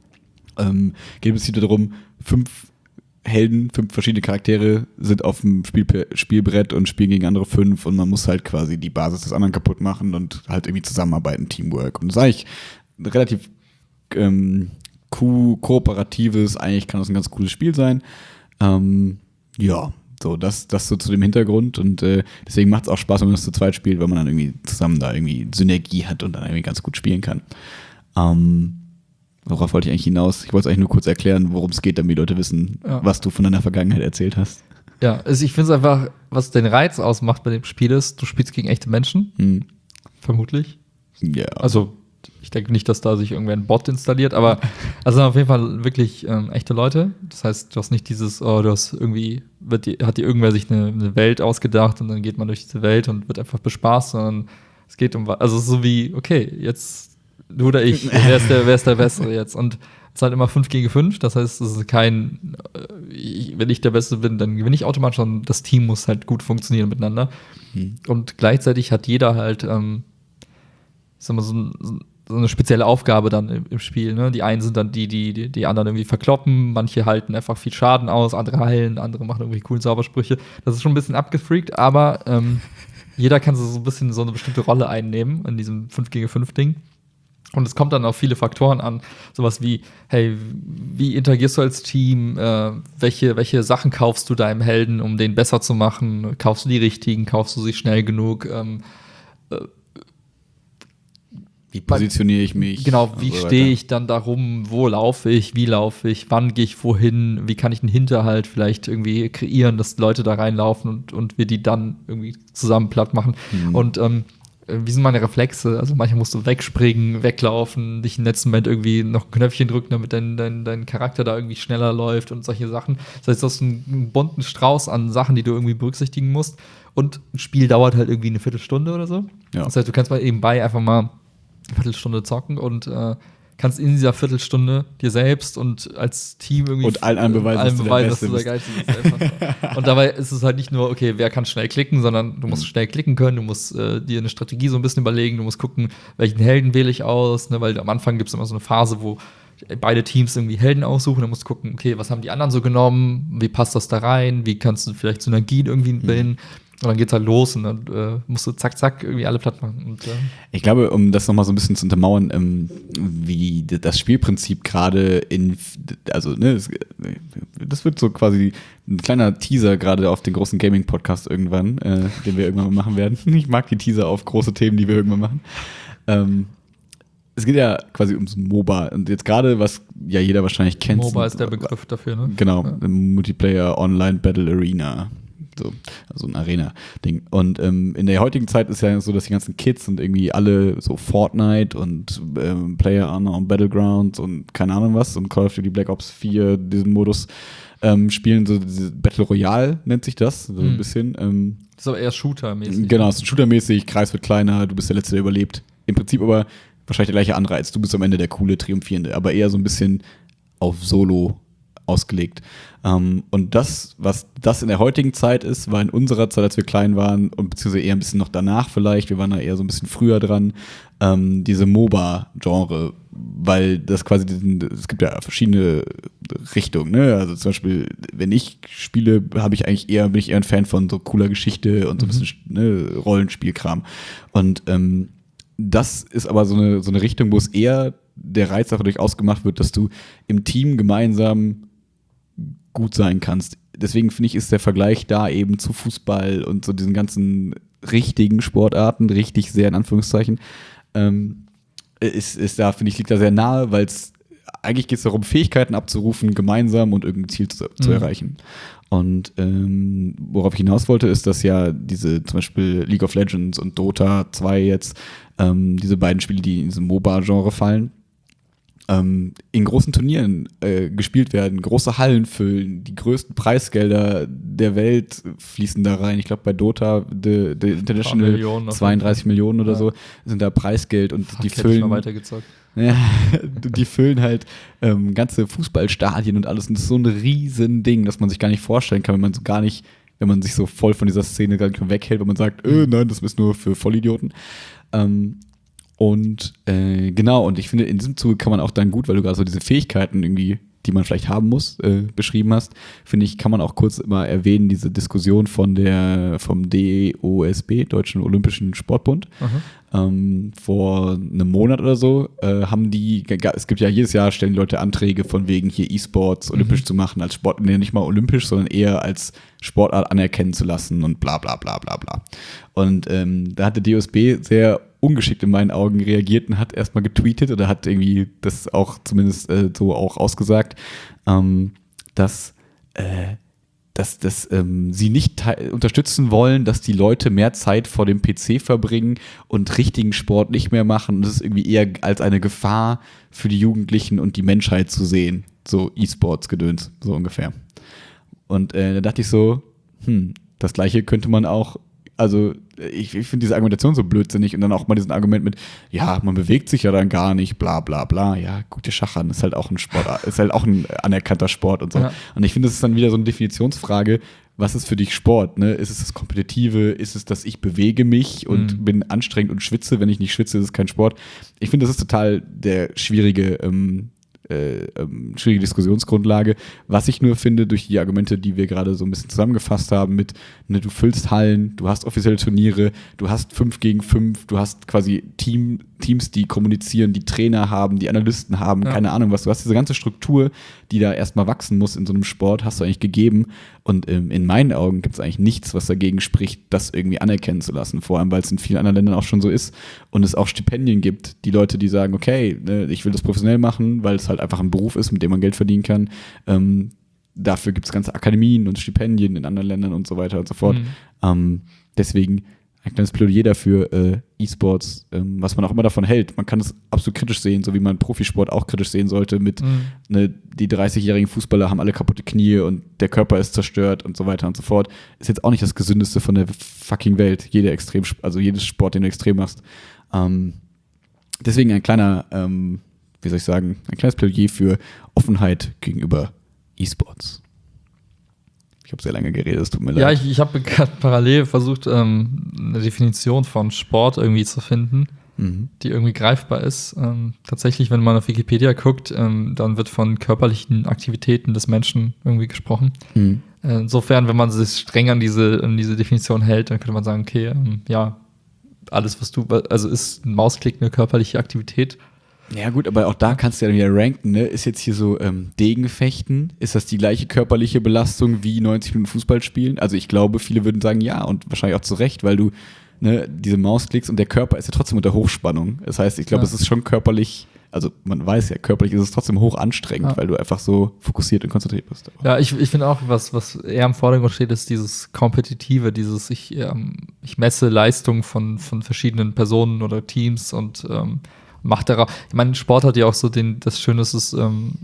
Ähm, geht es hier darum, fünf Helden, fünf verschiedene Charaktere sind auf dem Spiel Spielbrett und spielen gegen andere fünf und man muss halt quasi die Basis des anderen kaputt machen und halt irgendwie zusammenarbeiten, Teamwork. Und das ist eigentlich ein relativ ähm, ko- kooperatives, eigentlich kann das ein ganz cooles Spiel sein. Ähm, ja, So, das, das so zu dem Hintergrund und äh, deswegen macht es auch Spaß, wenn man das zu zweit spielt, weil man dann irgendwie zusammen da irgendwie Synergie hat und dann irgendwie ganz gut spielen kann. Ähm, worauf wollte ich eigentlich hinaus? Ich wollte es eigentlich nur kurz erklären, worum es geht, damit die Leute wissen, ja. was du von deiner Vergangenheit erzählt hast. Ja, also ich finde es einfach, was den Reiz ausmacht bei dem Spiel ist, du spielst gegen echte Menschen, hm. vermutlich. Ja. Also ich denke nicht, dass da sich irgendwer ein Bot installiert, aber also auf jeden Fall wirklich ähm, echte Leute. Das heißt, du hast nicht dieses, oh, du hast irgendwie, wird die, hat dir irgendwer sich eine, eine Welt ausgedacht und dann geht man durch diese Welt und wird einfach bespaßt, sondern es geht um, also es ist so wie, okay, jetzt du oder ich, wer ist der, wer ist der Bessere jetzt? Und es ist halt immer fünf gegen fünf, das heißt, es ist kein, äh, wenn ich der Beste bin, dann gewinne ich automatisch, sondern das Team muss halt gut funktionieren miteinander. Hm. Und gleichzeitig hat jeder halt, ähm, ich sag mal, so ein, so eine spezielle Aufgabe dann im, im Spiel. Ne? Die einen sind dann die, die die anderen irgendwie verkloppen, manche halten einfach viel Schaden aus, andere heilen, andere machen irgendwie coolen Zaubersprüche. Das ist schon ein bisschen abgefreakt, aber ähm, jeder kann so ein bisschen so eine bestimmte Rolle einnehmen in diesem fünf gegen fünf Ding. Und es kommt dann auf viele Faktoren an, sowas wie, hey, wie interagierst du als Team, äh, welche, welche Sachen kaufst du deinem Helden, um den besser zu machen, kaufst du die richtigen, kaufst du sie schnell genug, ähm, äh, wie positioniere ich mich? Genau, wie so stehe ich dann da rum, wo laufe ich, wie laufe ich, wann gehe ich wohin, wie kann ich einen Hinterhalt vielleicht irgendwie kreieren, dass Leute da reinlaufen und, und wir die dann irgendwie zusammen platt machen. Mhm. Und ähm, wie sind meine Reflexe? Also manchmal musst du wegspringen, weglaufen, dich im letzten Moment irgendwie noch ein Knöpfchen drücken, damit dein, dein, dein Charakter da irgendwie schneller läuft und solche Sachen. Das heißt, du hast einen, einen bunten Strauß an Sachen, die du irgendwie berücksichtigen musst. Und ein Spiel dauert halt irgendwie eine Viertelstunde oder so. Ja. Das heißt, du kannst mal nebenbei einfach mal eine Viertelstunde zocken und äh, kannst in dieser Viertelstunde dir selbst und als Team irgendwie und allen anderen beweisen, allen beweisen dass du der Geilste bist. Und dabei ist es halt nicht nur, okay, wer kann schnell klicken, sondern du musst mhm. schnell klicken können, du musst äh, dir eine Strategie so ein bisschen überlegen, du musst gucken, welchen Helden wähle ich aus, ne? Weil am Anfang gibt es immer so eine Phase, wo beide Teams irgendwie Helden aussuchen, dann musst du gucken, okay, was haben die anderen so genommen, wie passt das da rein, wie kannst du vielleicht Synergien irgendwie bilden. Mhm. Und dann geht's halt los und dann äh, musst du zack, zack irgendwie alle platt machen. Und, äh ich glaube, um das nochmal so ein bisschen zu untermauern, ähm, wie das Spielprinzip gerade in, also, ne, das, das wird so quasi ein kleiner Teaser gerade auf den großen Gaming-Podcast irgendwann, äh, den wir irgendwann mal machen werden. Ich mag die Teaser auf große Themen, die wir irgendwann machen. Ähm, es geht ja quasi ums MOBA. Und jetzt gerade, was ja jeder wahrscheinlich kennt. MOBA ist der Begriff dafür, ne? Genau, ja. Multiplayer Online Battle Arena. So, also ein Arena-Ding. Und ähm, in der heutigen Zeit ist ja so, dass die ganzen Kids und irgendwie alle so Fortnite und ähm, PlayerUnknown's Battlegrounds und keine Ahnung was und Call of Duty Black Ops vier diesen Modus ähm, spielen, so diese Battle Royale nennt sich das, so mhm. ein bisschen. Ähm, das ist aber eher Shooter-mäßig. Genau, es ist Shooter-mäßig, Kreis wird kleiner, du bist der Letzte, der überlebt. Im Prinzip aber wahrscheinlich der gleiche Anreiz, du bist am Ende der coole, triumphierende, aber eher so ein bisschen auf Solo ausgelegt. Um, und das, was das in der heutigen Zeit ist, war in unserer Zeit, als wir klein waren, und beziehungsweise eher ein bisschen noch danach vielleicht, wir waren da eher so ein bisschen früher dran, ähm, diese MOBA-Genre, weil das quasi, diesen, es gibt ja verschiedene Richtungen, ne? Also zum Beispiel, wenn ich spiele, habe ich eigentlich eher, bin ich eher ein Fan von so cooler Geschichte und so ein bisschen ne, Rollenspielkram. Und ähm, das ist aber so eine, so eine Richtung, wo es eher der Reiz dadurch ausgemacht wird, dass du im Team gemeinsam gut sein kannst. Deswegen finde ich, ist der Vergleich da eben zu Fußball und so diesen ganzen richtigen Sportarten, richtig sehr in Anführungszeichen, ähm, ist, ist da, finde ich, liegt da sehr nahe, weil es eigentlich geht es darum, Fähigkeiten abzurufen, gemeinsam und irgendein Ziel zu, zu mhm. erreichen. Und ähm, worauf ich hinaus wollte, ist, dass ja diese zum Beispiel League of Legends und Dota zwei jetzt, ähm, diese beiden Spiele, die in diesem MOBA-Genre fallen, ähm, in großen Turnieren äh, gespielt werden, große Hallen füllen, die größten Preisgelder der Welt fließen da rein. Ich glaube, bei Dota, The, The International, Millionen, zweiunddreißig Millionen oder ja. so, sind da Preisgeld und Fuck, die füllen. Ich mal weitergezockt. Ja, die füllen halt ähm, ganze Fußballstadien und alles. Und das ist so ein riesen Ding, dass man sich gar nicht vorstellen kann, wenn man so gar nicht, wenn man sich so voll von dieser Szene gar nicht weghält, wenn man sagt, äh, nein, das ist nur für Vollidioten. Ähm, Und äh, genau, und ich finde, in diesem Zuge kann man auch dann gut, weil du gerade so diese Fähigkeiten irgendwie die man vielleicht haben muss, äh, beschrieben hast, finde ich, kann man auch kurz immer erwähnen, diese Diskussion von der, vom D O S B, Deutschen Olympischen Sportbund. Ähm, vor einem Monat oder so äh, haben die, es gibt ja jedes Jahr, stellen die Leute Anträge von wegen hier E-Sports olympisch mhm. zu machen, als Sport, nee, nicht mal olympisch, sondern eher als Sportart anerkennen zu lassen und bla bla bla bla bla. Und ähm, da hat der D O S B sehr ungeschickt in meinen Augen reagiert und hat erstmal getweetet oder hat irgendwie das auch zumindest äh, so auch ausgesagt, ähm, dass, äh, dass, dass ähm, sie nicht te- unterstützen wollen, dass die Leute mehr Zeit vor dem P C verbringen und richtigen Sport nicht mehr machen. Und das ist irgendwie eher als eine Gefahr für die Jugendlichen und die Menschheit zu sehen. So E-Sports-Gedöns, so ungefähr. Und äh, da dachte ich so, hm, das Gleiche könnte man auch, also ich, ich finde diese Argumentation so blödsinnig und dann auch mal diesen Argument mit, ja, man bewegt sich ja dann gar nicht, bla bla bla. Ja, guck dir Schach an, ist halt auch ein Sport, ist halt auch ein anerkannter Sport und so. Ja. Und ich finde, das ist dann wieder so eine Definitionsfrage, was ist für dich Sport? Ne? Ist es das Kompetitive? Ist es, dass ich bewege mich und mhm. bin anstrengend und schwitze? Wenn ich nicht schwitze, ist es kein Sport. Ich finde, das ist total der schwierige ähm, Äh, ähm, schwierige Diskussionsgrundlage. Was ich nur finde, durch die Argumente, die wir gerade so ein bisschen zusammengefasst haben mit, ne, du füllst Hallen, du hast offizielle Turniere, du hast fünf gegen fünf, du hast quasi Team, Teams, die kommunizieren, die Trainer haben, die Analysten haben, ja. keine Ahnung was. Du hast diese ganze Struktur, die da erstmal wachsen muss in so einem Sport, hast du eigentlich gegeben. Und ähm, in meinen Augen gibt es eigentlich nichts, was dagegen spricht, das irgendwie anerkennen zu lassen. Vor allem, weil es in vielen anderen Ländern auch schon so ist und es auch Stipendien gibt. Die Leute, die sagen, okay, ne, ich will das professionell machen, weil es halt einfach ein Beruf ist, mit dem man Geld verdienen kann. Ähm, dafür gibt es ganze Akademien und Stipendien in anderen Ländern und so weiter und so fort. Mhm. Ähm, deswegen ein kleines Plädoyer dafür, äh, E-Sports, ähm, was man auch immer davon hält. Man kann es absolut kritisch sehen, so wie man Profisport auch kritisch sehen sollte mit, mhm. ne, die dreißigjährigen Fußballer haben alle kaputte Knie und der Körper ist zerstört und so weiter und so fort. Ist jetzt auch nicht das Gesündeste von der fucking Welt, jede Extrem, also jedes Sport, den du extrem machst. Ähm, deswegen ein kleiner, ähm, wie soll ich sagen, ein kleines Plädoyer für Offenheit gegenüber E-Sports. Ich habe sehr lange geredet, es tut mir ja, leid. Ja, ich, ich habe gerade parallel versucht, ähm, eine Definition von Sport irgendwie zu finden, mhm. die irgendwie greifbar ist. Ähm, tatsächlich, wenn man auf Wikipedia guckt, ähm, dann wird von körperlichen Aktivitäten des Menschen irgendwie gesprochen. Mhm. Äh, insofern, wenn man sich streng an diese, an diese Definition hält, dann könnte man sagen, okay, ähm, ja, alles, was du, also ist ein Mausklick eine körperliche Aktivität. Ja gut, aber auch da kannst du ja dann wieder ranken, ne? Ist jetzt hier so ähm, Degenfechten, ist das die gleiche körperliche Belastung wie neunzig Minuten Fußball spielen? Also ich glaube, viele würden sagen ja und wahrscheinlich auch zu Recht, weil du ne, diese Mausklicks und der Körper ist ja trotzdem unter Hochspannung. Das heißt, ich glaube, ja. es ist schon körperlich, also man weiß ja, körperlich ist es trotzdem hoch anstrengend, ja. weil du einfach so fokussiert und konzentriert bist. Ja, ich, ich finde auch, was, was eher im Vordergrund steht, ist dieses Kompetitive, dieses ich, ähm, ich messe Leistung von, von verschiedenen Personen oder Teams und ähm, macht darauf. Ich meine, Sport hat ja auch so den, das Schöne, dass es ähm,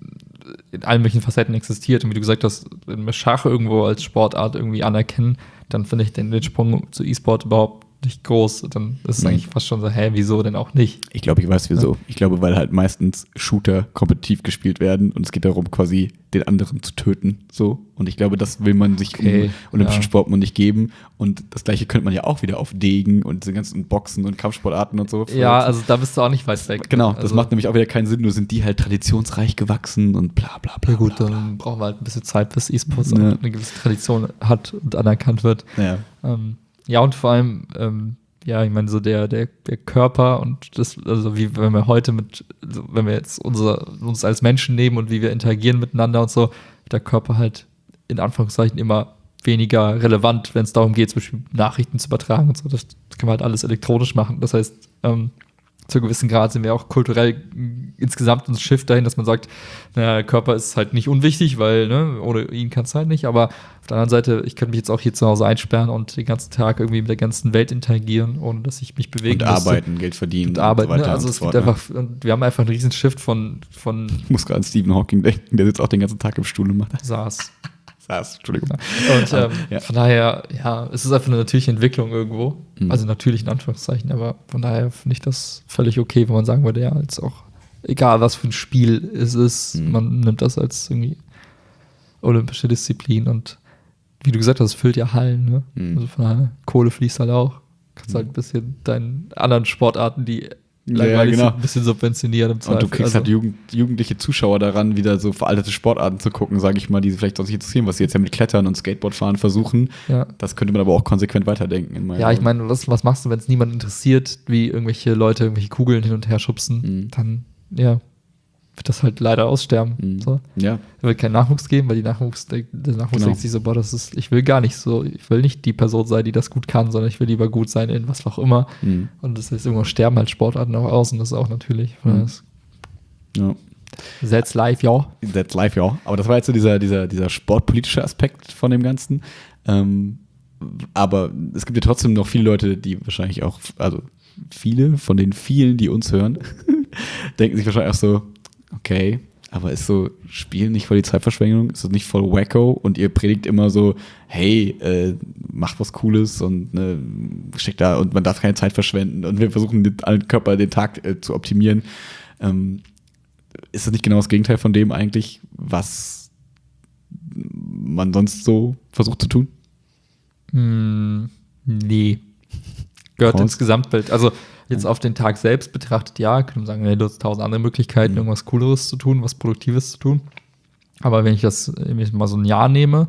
in allen möglichen Facetten existiert. Und wie du gesagt hast, wenn wir Schach irgendwo als Sportart irgendwie anerkennen, dann finde ich den, den Sprung zu E-Sport überhaupt nicht groß. Dann ist es mhm. eigentlich fast schon so, hä, wieso denn auch nicht? Ich glaube, ich weiß wieso. Ja. Ich glaube, weil halt meistens Shooter kompetitiv gespielt werden und es geht darum, quasi den anderen zu töten. So. Und ich glaube, das will man sich okay. im olympischen ja. Sport nicht geben. Und das Gleiche könnte man ja auch wieder auf Degen und diese ganzen Boxen und Kampfsportarten und so. Ja, also da bist du auch nicht weit weg. Genau, das also, macht nämlich auch wieder keinen Sinn. Nur sind die halt traditionsreich gewachsen und bla bla bla. Ja gut, bla, bla. dann brauchen wir halt ein bisschen Zeit, bis E-Sports ja. auch eine gewisse Tradition hat und anerkannt wird. Ja, ähm, ja und vor allem ähm, ja, ich meine, so der, der, der Körper und das, also wie wenn wir heute mit, also wenn wir jetzt unser, uns als Menschen nehmen und wie wir interagieren miteinander und so, wird der Körper halt in Anführungszeichen immer weniger relevant, wenn es darum geht, zum Beispiel Nachrichten zu übertragen und so. Das kann man halt alles elektronisch machen. Das heißt, ähm, zu einem gewissen Grad sind wir auch kulturell insgesamt ein Shift dahin, dass man sagt, naja, der Körper ist halt nicht unwichtig, weil ne, ohne ihn kann es halt nicht, aber auf der anderen Seite, ich könnte mich jetzt auch hier zu Hause einsperren und den ganzen Tag irgendwie mit der ganzen Welt interagieren, ohne dass ich mich bewegen und müsste. arbeiten, Geld verdienen und arbeiten, und so ne? Also und es so gibt fort, einfach, ne? Wir haben einfach einen riesen Shift von, von ich muss gerade an Stephen Hawking denken, der sitzt auch den ganzen Tag im Stuhl und macht das. saß. Saß, Entschuldigung. Und ähm, ja. von daher, ja, es ist einfach eine natürliche Entwicklung irgendwo. Mhm. Also natürlich in Anführungszeichen, aber von daher finde ich das völlig okay, wenn man sagen würde, ja, jetzt auch, egal was für ein Spiel es ist, mhm. man nimmt das als irgendwie olympische Disziplin und wie du gesagt hast, es füllt ja Hallen, ne? Mhm. Also von daher, Kohle fließt halt auch. Kannst mhm. halt ein bisschen deinen anderen Sportarten, die langweilig genau. ein bisschen subventionieren im Zweifel. Und du kriegst also, halt Jugend, jugendliche Zuschauer daran, wieder so veraltete Sportarten zu gucken, sage ich mal, die vielleicht auch sich interessieren, was sie jetzt ja mit Klettern und Skateboardfahren versuchen. ja. Das könnte man aber auch konsequent weiterdenken. In meinen Ja, ich Augen. meine, was, was machst du, wenn es niemand interessiert, wie irgendwelche Leute irgendwelche Kugeln hin und her schubsen? Mhm. Dann, ja, wird das halt leider aussterben. Mhm. So. Ja. Es wird keinen Nachwuchs geben, weil die Nachwuchs, der Nachwuchs Genau. denkt sich so, boah, das ist, ich will gar nicht so, ich will nicht die Person sein, die das gut kann, sondern ich will lieber gut sein in was auch immer. Mhm. Und das heißt, irgendwann sterben halt Sportarten auch aus und das ist auch natürlich. Mhm. Das Ja. That's live, ja. That's life, ja. Aber das war jetzt so dieser, dieser, dieser sportpolitische Aspekt von dem Ganzen. Ähm, aber es gibt ja trotzdem noch viele Leute, die wahrscheinlich auch, also viele von den vielen, die uns hören, denken sich wahrscheinlich auch so, okay, aber ist so Spielen nicht voll die Zeitverschwendung? Ist das nicht voll wacko? Und ihr predigt immer so, hey, äh, macht was Cooles und ne, steckt da und man darf keine Zeit verschwenden und wir versuchen den allen Körper den Tag äh, zu optimieren. Ähm, ist das nicht genau das Gegenteil von dem eigentlich, was man sonst so versucht zu tun? Hm, nee. Gehört Raus. ins Gesamtbild. Also jetzt auf den Tag selbst betrachtet, ja, können wir sagen, hey, du hast tausend andere Möglichkeiten, Mhm. irgendwas Cooleres zu tun, was Produktives zu tun. Aber wenn ich das irgendwie mal so ein Jahr nehme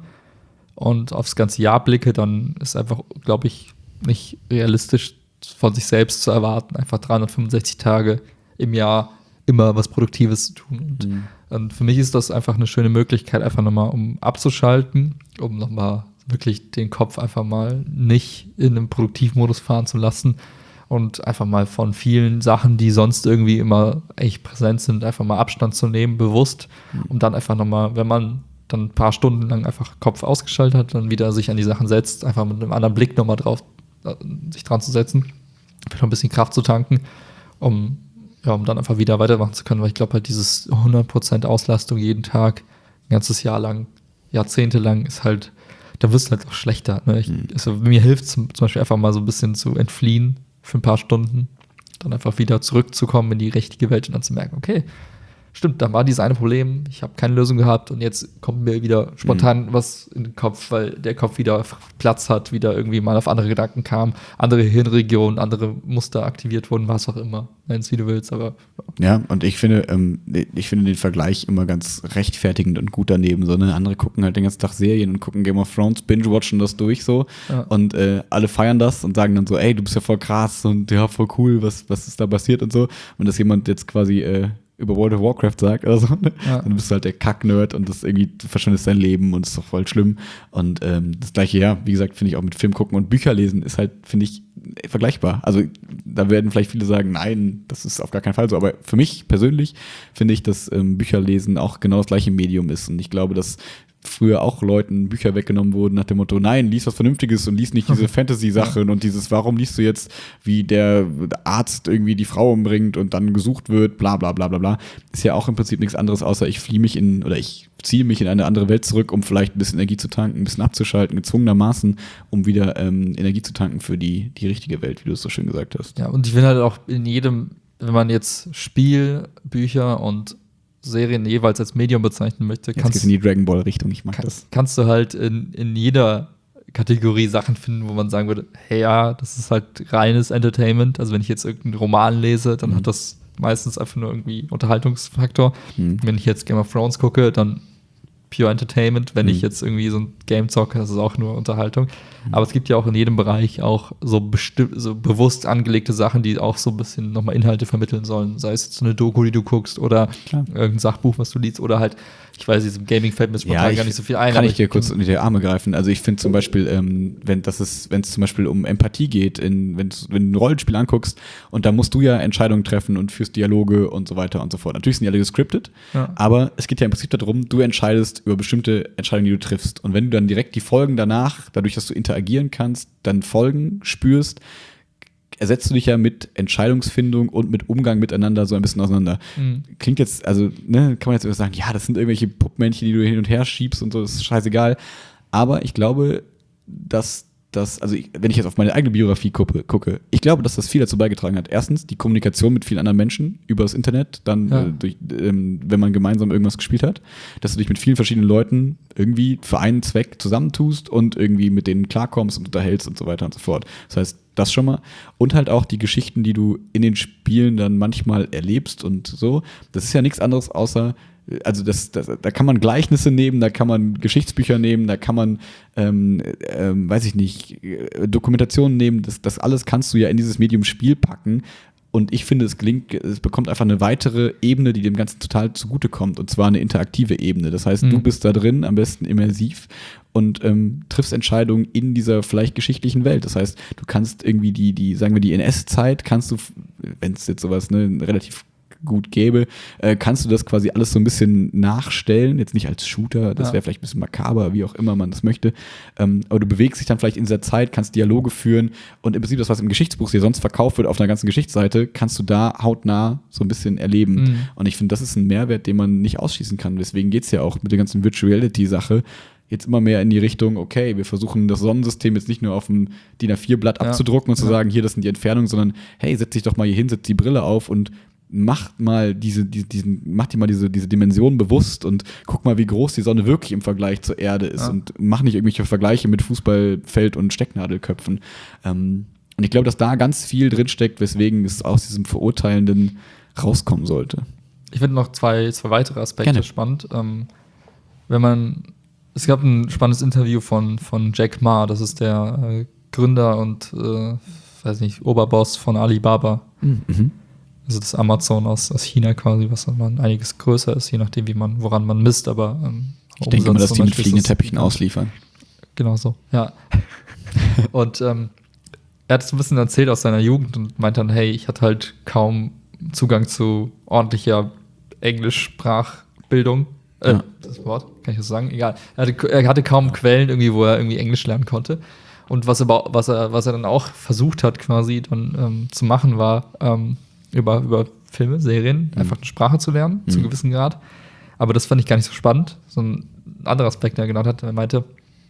und aufs ganze Jahr blicke, dann ist einfach, glaube ich, nicht realistisch von sich selbst zu erwarten, einfach dreihundertfünfundsechzig Tage im Jahr immer was Produktives zu tun. Und, Mhm. und für mich ist das einfach eine schöne Möglichkeit, einfach nochmal, um abzuschalten, um nochmal wirklich den Kopf einfach mal nicht in einem Produktivmodus fahren zu lassen und einfach mal von vielen Sachen, die sonst irgendwie immer echt präsent sind, einfach mal Abstand zu nehmen, bewusst, um dann einfach nochmal, wenn man dann ein paar Stunden lang einfach Kopf ausgeschaltet hat, dann wieder sich an die Sachen setzt, einfach mit einem anderen Blick nochmal drauf, äh, sich dran zu setzen, vielleicht noch ein bisschen Kraft zu tanken, um, ja, um dann einfach wieder weitermachen zu können, weil ich glaube halt dieses hundert Prozent Auslastung jeden Tag, ein ganzes Jahr lang, Jahrzehnte lang ist halt, da wirst du halt auch schlechter. Ne? Ich, Mhm. also mir hilft zum, zum Beispiel einfach mal so ein bisschen zu entfliehen für ein paar Stunden, dann einfach wieder zurückzukommen in die richtige Welt und dann zu merken, okay, stimmt, da war dieses eine Problem, ich habe keine Lösung gehabt und jetzt kommt mir wieder spontan mhm. was in den Kopf, weil der Kopf wieder Platz hat, wieder irgendwie mal auf andere Gedanken kam, andere Hirnregionen, andere Muster aktiviert wurden, was auch immer, nenn es wie du willst, aber ja, und ich finde, ähm, ich finde den Vergleich immer ganz rechtfertigend und gut daneben. So, ne? Andere gucken halt den ganzen Tag Serien und gucken Game of Thrones, binge-watchen das durch so ja. und äh, alle feiern das und sagen dann so, ey, du bist ja voll krass und ja, voll cool, was, was ist da passiert und so. Und dass jemand jetzt quasi äh, über World of Warcraft sagt oder so, ne? Ja. Dann bist du halt der Kack-Nerd und das irgendwie, du verschwendest dein Leben und das ist doch voll schlimm. Und ähm, das Gleiche, ja, wie gesagt, finde ich auch mit Film gucken und Bücher lesen ist halt, finde ich, vergleichbar. Also da werden vielleicht viele sagen, nein, das ist auf gar keinen Fall so. Aber für mich persönlich finde ich, dass ähm, Bücherlesen auch genau das gleiche Medium ist. Und ich glaube, dass früher auch Leuten Bücher weggenommen wurden nach dem Motto, nein, lies was Vernünftiges und lies nicht diese Fantasy-Sachen und dieses, warum liest du jetzt, wie der Arzt irgendwie die Frau umbringt und dann gesucht wird, bla bla bla bla bla. Ist ja auch im Prinzip nichts anderes, außer ich fliehe mich in, oder ich ziehe mich in eine andere Welt zurück, um vielleicht ein bisschen Energie zu tanken, ein bisschen abzuschalten, gezwungenermaßen, um wieder ähm, Energie zu tanken für die, die richtige Welt, wie du es so schön gesagt hast. Ja, und ich finde halt auch in jedem, wenn man jetzt Spiel, Bücher und Serien jeweils als Medium bezeichnen möchte, Jetzt kannst, geht's in die Dragon Ball Richtung, ich mag kann, das. kannst du halt in, in jeder Kategorie Sachen finden, wo man sagen würde, hey ja, das ist halt reines Entertainment. Also wenn ich jetzt irgendeinen Roman lese, dann Mhm. hat das meistens einfach nur irgendwie Unterhaltungsfaktor. Mhm. Wenn ich jetzt Game of Thrones gucke, dann pure Entertainment. Wenn Mhm. ich jetzt irgendwie so ein Game zocke, das ist auch nur Unterhaltung. Aber es gibt ja auch in jedem Bereich auch so, besti- so bewusst angelegte Sachen, die auch so ein bisschen nochmal Inhalte vermitteln sollen. Sei es jetzt so eine Doku, die du guckst oder Klar. irgendein Sachbuch, was du liest oder halt, ich weiß, diesem Gaming fällt mir spontan ich- gar nicht so viel ein. Kann aber ich dir kurz unter die Arme greifen? Also ich finde zum Beispiel, ähm, wenn das ist, wenn es zum Beispiel um Empathie geht, in, wenn du ein Rollenspiel anguckst und da musst du ja Entscheidungen treffen und führst Dialoge und so weiter und so fort. Natürlich sind die alle gescriptet, Ja. aber es geht ja im Prinzip darum, du entscheidest über bestimmte Entscheidungen, die du triffst. Und wenn du dann direkt die Folgen danach, dadurch, dass du interagieren kannst, dann Folgen spürst, ersetzt du dich ja mit Entscheidungsfindung und mit Umgang miteinander so ein bisschen auseinander. Mhm. Klingt jetzt, also, ne, kann man jetzt immer sagen, ja, das sind irgendwelche Puppmännchen, die du hin und her schiebst und so, das ist scheißegal. Aber ich glaube, dass das, also ich, wenn ich jetzt auf meine eigene Biografie gucke, gucke, ich glaube, dass das viel dazu beigetragen hat. Erstens, die Kommunikation mit vielen anderen Menschen über das Internet, dann, Ja. äh, durch, ähm, wenn man gemeinsam irgendwas gespielt hat, dass du dich mit vielen verschiedenen Leuten irgendwie für einen Zweck zusammentust und irgendwie mit denen klarkommst und unterhältst und so weiter und so fort. Das heißt, das schon mal. Und halt auch die Geschichten, die du in den Spielen dann manchmal erlebst und so. Das ist ja nichts anderes außer, also das, das, da kann man Gleichnisse nehmen, da kann man Geschichtsbücher nehmen, da kann man, ähm, ähm, weiß ich nicht, Dokumentationen nehmen. Das, das alles kannst du ja in dieses Medium Spiel packen. Und ich finde, es gelingt, es bekommt einfach eine weitere Ebene, die dem Ganzen total zugutekommt. Und zwar eine interaktive Ebene. Das heißt, mhm. du bist da drin, am besten immersiv und ähm, triffst Entscheidungen in dieser vielleicht geschichtlichen Welt. Das heißt, du kannst irgendwie die, die sagen wir, die N S-Zeit, kannst du, wenn es jetzt sowas ne, relativ gut gäbe, äh, kannst du das quasi alles so ein bisschen nachstellen, jetzt nicht als Shooter, das wäre ja. vielleicht ein bisschen makaber, wie auch immer man das möchte, ähm, aber du bewegst dich dann vielleicht in dieser Zeit, kannst Dialoge führen und im Prinzip das, was im Geschichtsbuch dir sonst verkauft wird auf einer ganzen Geschichtsseite, kannst du da hautnah so ein bisschen erleben mhm. und ich finde, das ist ein Mehrwert, den man nicht ausschließen kann, deswegen geht es ja auch mit der ganzen Virtual Reality-Sache jetzt immer mehr in die Richtung, okay, wir versuchen das Sonnensystem jetzt nicht nur auf dem D I N A vier Blatt ja. abzudrucken und zu ja. sagen, hier, das sind die Entfernungen, sondern hey, setz dich doch mal hier hin, setz die Brille auf und macht mal diese, die, diesen, macht dir mal diese, diese Dimension bewusst und guck mal, wie groß die Sonne wirklich im Vergleich zur Erde ist ja. und mach nicht irgendwelche Vergleiche mit Fußballfeld und Stecknadelköpfen. Ähm, und ich glaube, dass da ganz viel drinsteckt, weswegen es aus diesem Verurteilenden rauskommen sollte. Ich finde noch zwei, zwei weitere Aspekte Gerne. spannend. Ähm, wenn man, es gab ein spannendes Interview von, von Jack Ma, das ist der äh, Gründer und äh, weiß nicht, Oberboss von Alibaba. Mhm. Also das Amazon aus, aus China quasi, was dann einiges größer ist, je nachdem, wie man, woran man misst, aber ähm, ich denke immer, dass die mit fliegenden Teppichen ausliefern. Genau so, ja. Und ähm, er hat es ein bisschen erzählt aus seiner Jugend und meint dann, hey, ich hatte halt kaum Zugang zu ordentlicher Englischsprachbildung. Äh, ja. Das Wort, kann ich das sagen? Egal. Er hatte, er hatte kaum Quellen irgendwie, wo er irgendwie Englisch lernen konnte. Und was, aber, was, er, was er dann auch versucht hat, quasi dann ähm, zu machen, war ähm, über, über Filme, Serien, mhm. einfach eine Sprache zu lernen, mhm. zu einem gewissen Grad. Aber das fand ich gar nicht so spannend. So ein anderer Aspekt, den er genannt hat, er meinte,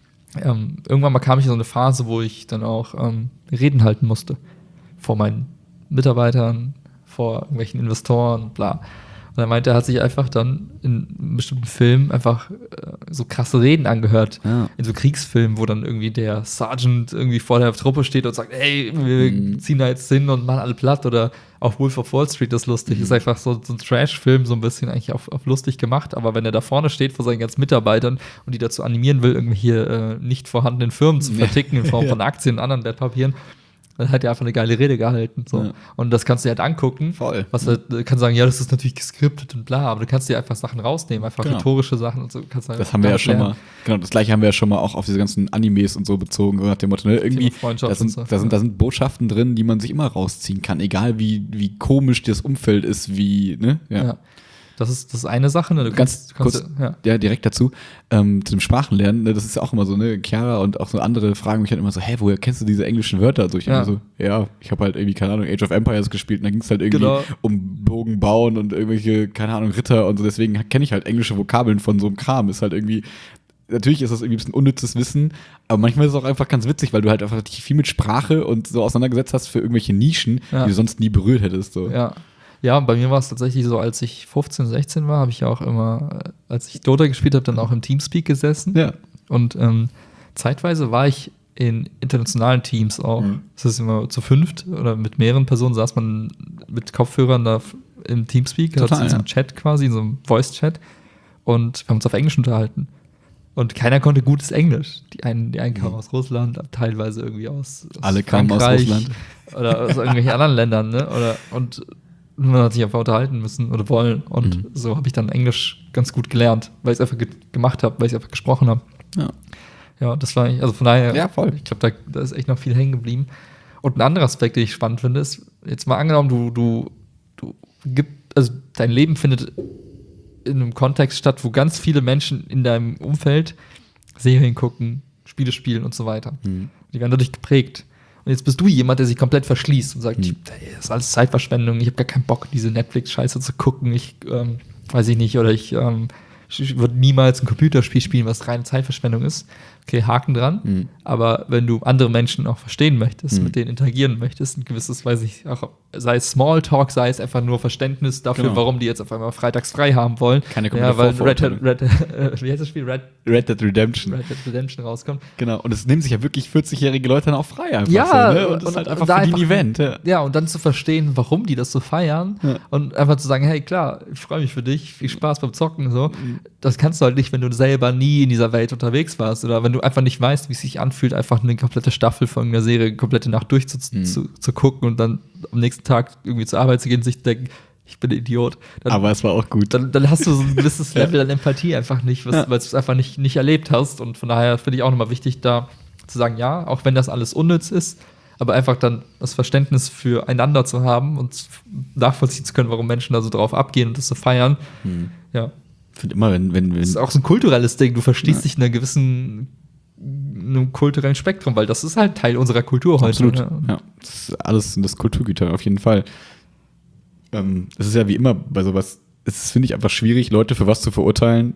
ähm, irgendwann mal kam ich in so eine Phase, wo ich dann auch ähm, Reden halten musste. Vor meinen Mitarbeitern, vor irgendwelchen Investoren, bla. Und er meinte, er hat sich einfach dann in bestimmten Filmen einfach äh, so krasse Reden angehört. Ja. In so Kriegsfilmen, wo dann irgendwie der Sergeant irgendwie vor der Truppe steht und sagt, hey, wir mhm. ziehen da jetzt hin und machen alle platt. Oder auch Wolf of Wall Street ist lustig. Mhm. Ist einfach so, so ein Trash-Film, so ein bisschen eigentlich auf, auf lustig gemacht. Aber wenn er da vorne steht vor seinen ganzen Mitarbeitern und die dazu animieren will, irgendwelche äh, nicht vorhandenen Firmen zu verticken in Form von Aktien und anderen Wertpapieren, dann hat er einfach eine geile Rede gehalten. So. Ja. Und das kannst du dir halt angucken. Voll. Was halt, du kannst sagen, ja, das ist natürlich geskriptet und bla, aber du kannst dir einfach Sachen rausnehmen, einfach genau. rhetorische Sachen und so. Kannst halt das haben wir ja schon lernen. mal, genau, das gleiche haben wir ja schon mal auch auf diese ganzen Animes und so bezogen, so nach dem Motto, ne, irgendwie, da sind, so. da, sind, da sind Botschaften drin, die man sich immer rausziehen kann, egal wie, wie komisch das Umfeld ist, wie, ne, ja. ja. Das ist, das ist eine Sache, ne? Du Ganz kannst, kurz, ja. ja, direkt dazu, ähm, zu dem Sprachenlernen, ne, das ist ja auch immer so, ne, Chiara und auch so andere fragen mich halt immer so, hä, woher kennst du diese englischen Wörter? So, ich ja. immer so, ja, ich habe halt irgendwie, keine Ahnung, Age of Empires gespielt und da ging es halt irgendwie genau. um Bogen bauen und irgendwelche, keine Ahnung, Ritter und so, deswegen kenne ich halt englische Vokabeln von so einem Kram, ist halt irgendwie, natürlich ist das irgendwie ein bisschen unnützes Wissen, aber manchmal ist es auch einfach ganz witzig, weil du halt einfach dich viel mit Sprache und so auseinandergesetzt hast für irgendwelche Nischen, ja. die du sonst nie berührt hättest, so. Ja. Ja, bei mir war es tatsächlich so, als ich fünfzehn, sechzehn war, habe ich ja auch immer, als ich Dota gespielt habe, dann auch im Teamspeak gesessen. Ja. Und ähm, zeitweise war ich in internationalen Teams auch. Mhm. Das ist immer zu fünft oder mit mehreren Personen saß man mit Kopfhörern da im Teamspeak, Total, also in so einem ja. Chat quasi, in so einem Voice-Chat. Und wir haben uns auf Englisch unterhalten. Und keiner konnte gutes Englisch. Die einen, die einen kamen mhm. aus Russland, teilweise irgendwie aus, aus Alle kamen aus Russland. Oder aus irgendwelchen anderen Ländern, ne? Oder, und man hat sich einfach unterhalten müssen oder wollen. Und mhm. so habe ich dann Englisch ganz gut gelernt, weil ich es einfach ge- gemacht habe, weil ich es einfach gesprochen habe. Ja. Ja, das war eigentlich, also von daher, ja, voll. Ich glaube, da, da ist echt noch viel hängen geblieben. Und ein anderer Aspekt, den ich spannend finde, ist, jetzt mal angenommen, du, du, du gib, also dein Leben findet in einem Kontext statt, wo ganz viele Menschen in deinem Umfeld Serien gucken, Spiele spielen und so weiter. Mhm. Die werden dadurch geprägt. Und jetzt bist du jemand, der sich komplett verschließt und sagt, mhm. das ist alles Zeitverschwendung, ich habe gar keinen Bock, diese Netflix-Scheiße zu gucken, ich ähm, weiß ich nicht, oder ich, ähm, ich würde niemals ein Computerspiel spielen, was reine Zeitverschwendung ist. okay, Haken dran. Mhm. Aber wenn du andere Menschen auch verstehen möchtest, Mhm. mit denen interagieren möchtest, ein gewisses, weiß ich, auch, sei es Smalltalk, sei es einfach nur Verständnis dafür, Genau. warum die jetzt auf einmal freitags frei haben wollen. Keine ja, komplette weil Red, Vorverurteilung. Red, äh, wie heißt das Spiel? Red, Red Dead Redemption. Red Dead Redemption rauskommt. Genau. Und es nehmen sich ja wirklich vierzig-jährige Leute dann auch frei einfach Ja, so, ne? Und das ist halt einfach da für die ein Event. Ja. Ja, und dann zu verstehen, warum die das so feiern Ja. und einfach zu sagen, hey, klar, ich freue mich für dich, viel Spaß beim Zocken, so. Das kannst du halt nicht, wenn du selber nie in dieser Welt unterwegs warst oder wenn du einfach nicht weißt, wie es sich anfühlt, einfach eine komplette Staffel von einer Serie, eine komplette Nacht durchzugucken Mhm. zu, zu gucken und dann am nächsten Tag irgendwie zur Arbeit zu gehen und sich denken, ich bin ein Idiot. Dann, Aber es war auch gut. dann, dann hast du so ein gewisses Level an Empathie einfach nicht, was, Ja. weil du es einfach nicht, nicht erlebt hast. Und von daher finde ich auch nochmal wichtig, da zu sagen, ja, auch wenn das alles unnütz ist, aber einfach dann das Verständnis füreinander zu haben und nachvollziehen zu können, warum Menschen da so drauf abgehen und das zu feiern. Hm. Ja, Ich finde immer, wenn, wenn, das ist wenn auch so ein kulturelles Ding. Du verstehst Ja. dich in einer gewissen einem kulturellen Spektrum, weil das ist halt Teil unserer Kultur heute. absolut. Ja. Ja, das ist alles sind das Kulturgüter, auf jeden Fall. Ähm, es ist ja wie immer bei sowas, es ist, finde ich, einfach schwierig, Leute für was zu verurteilen,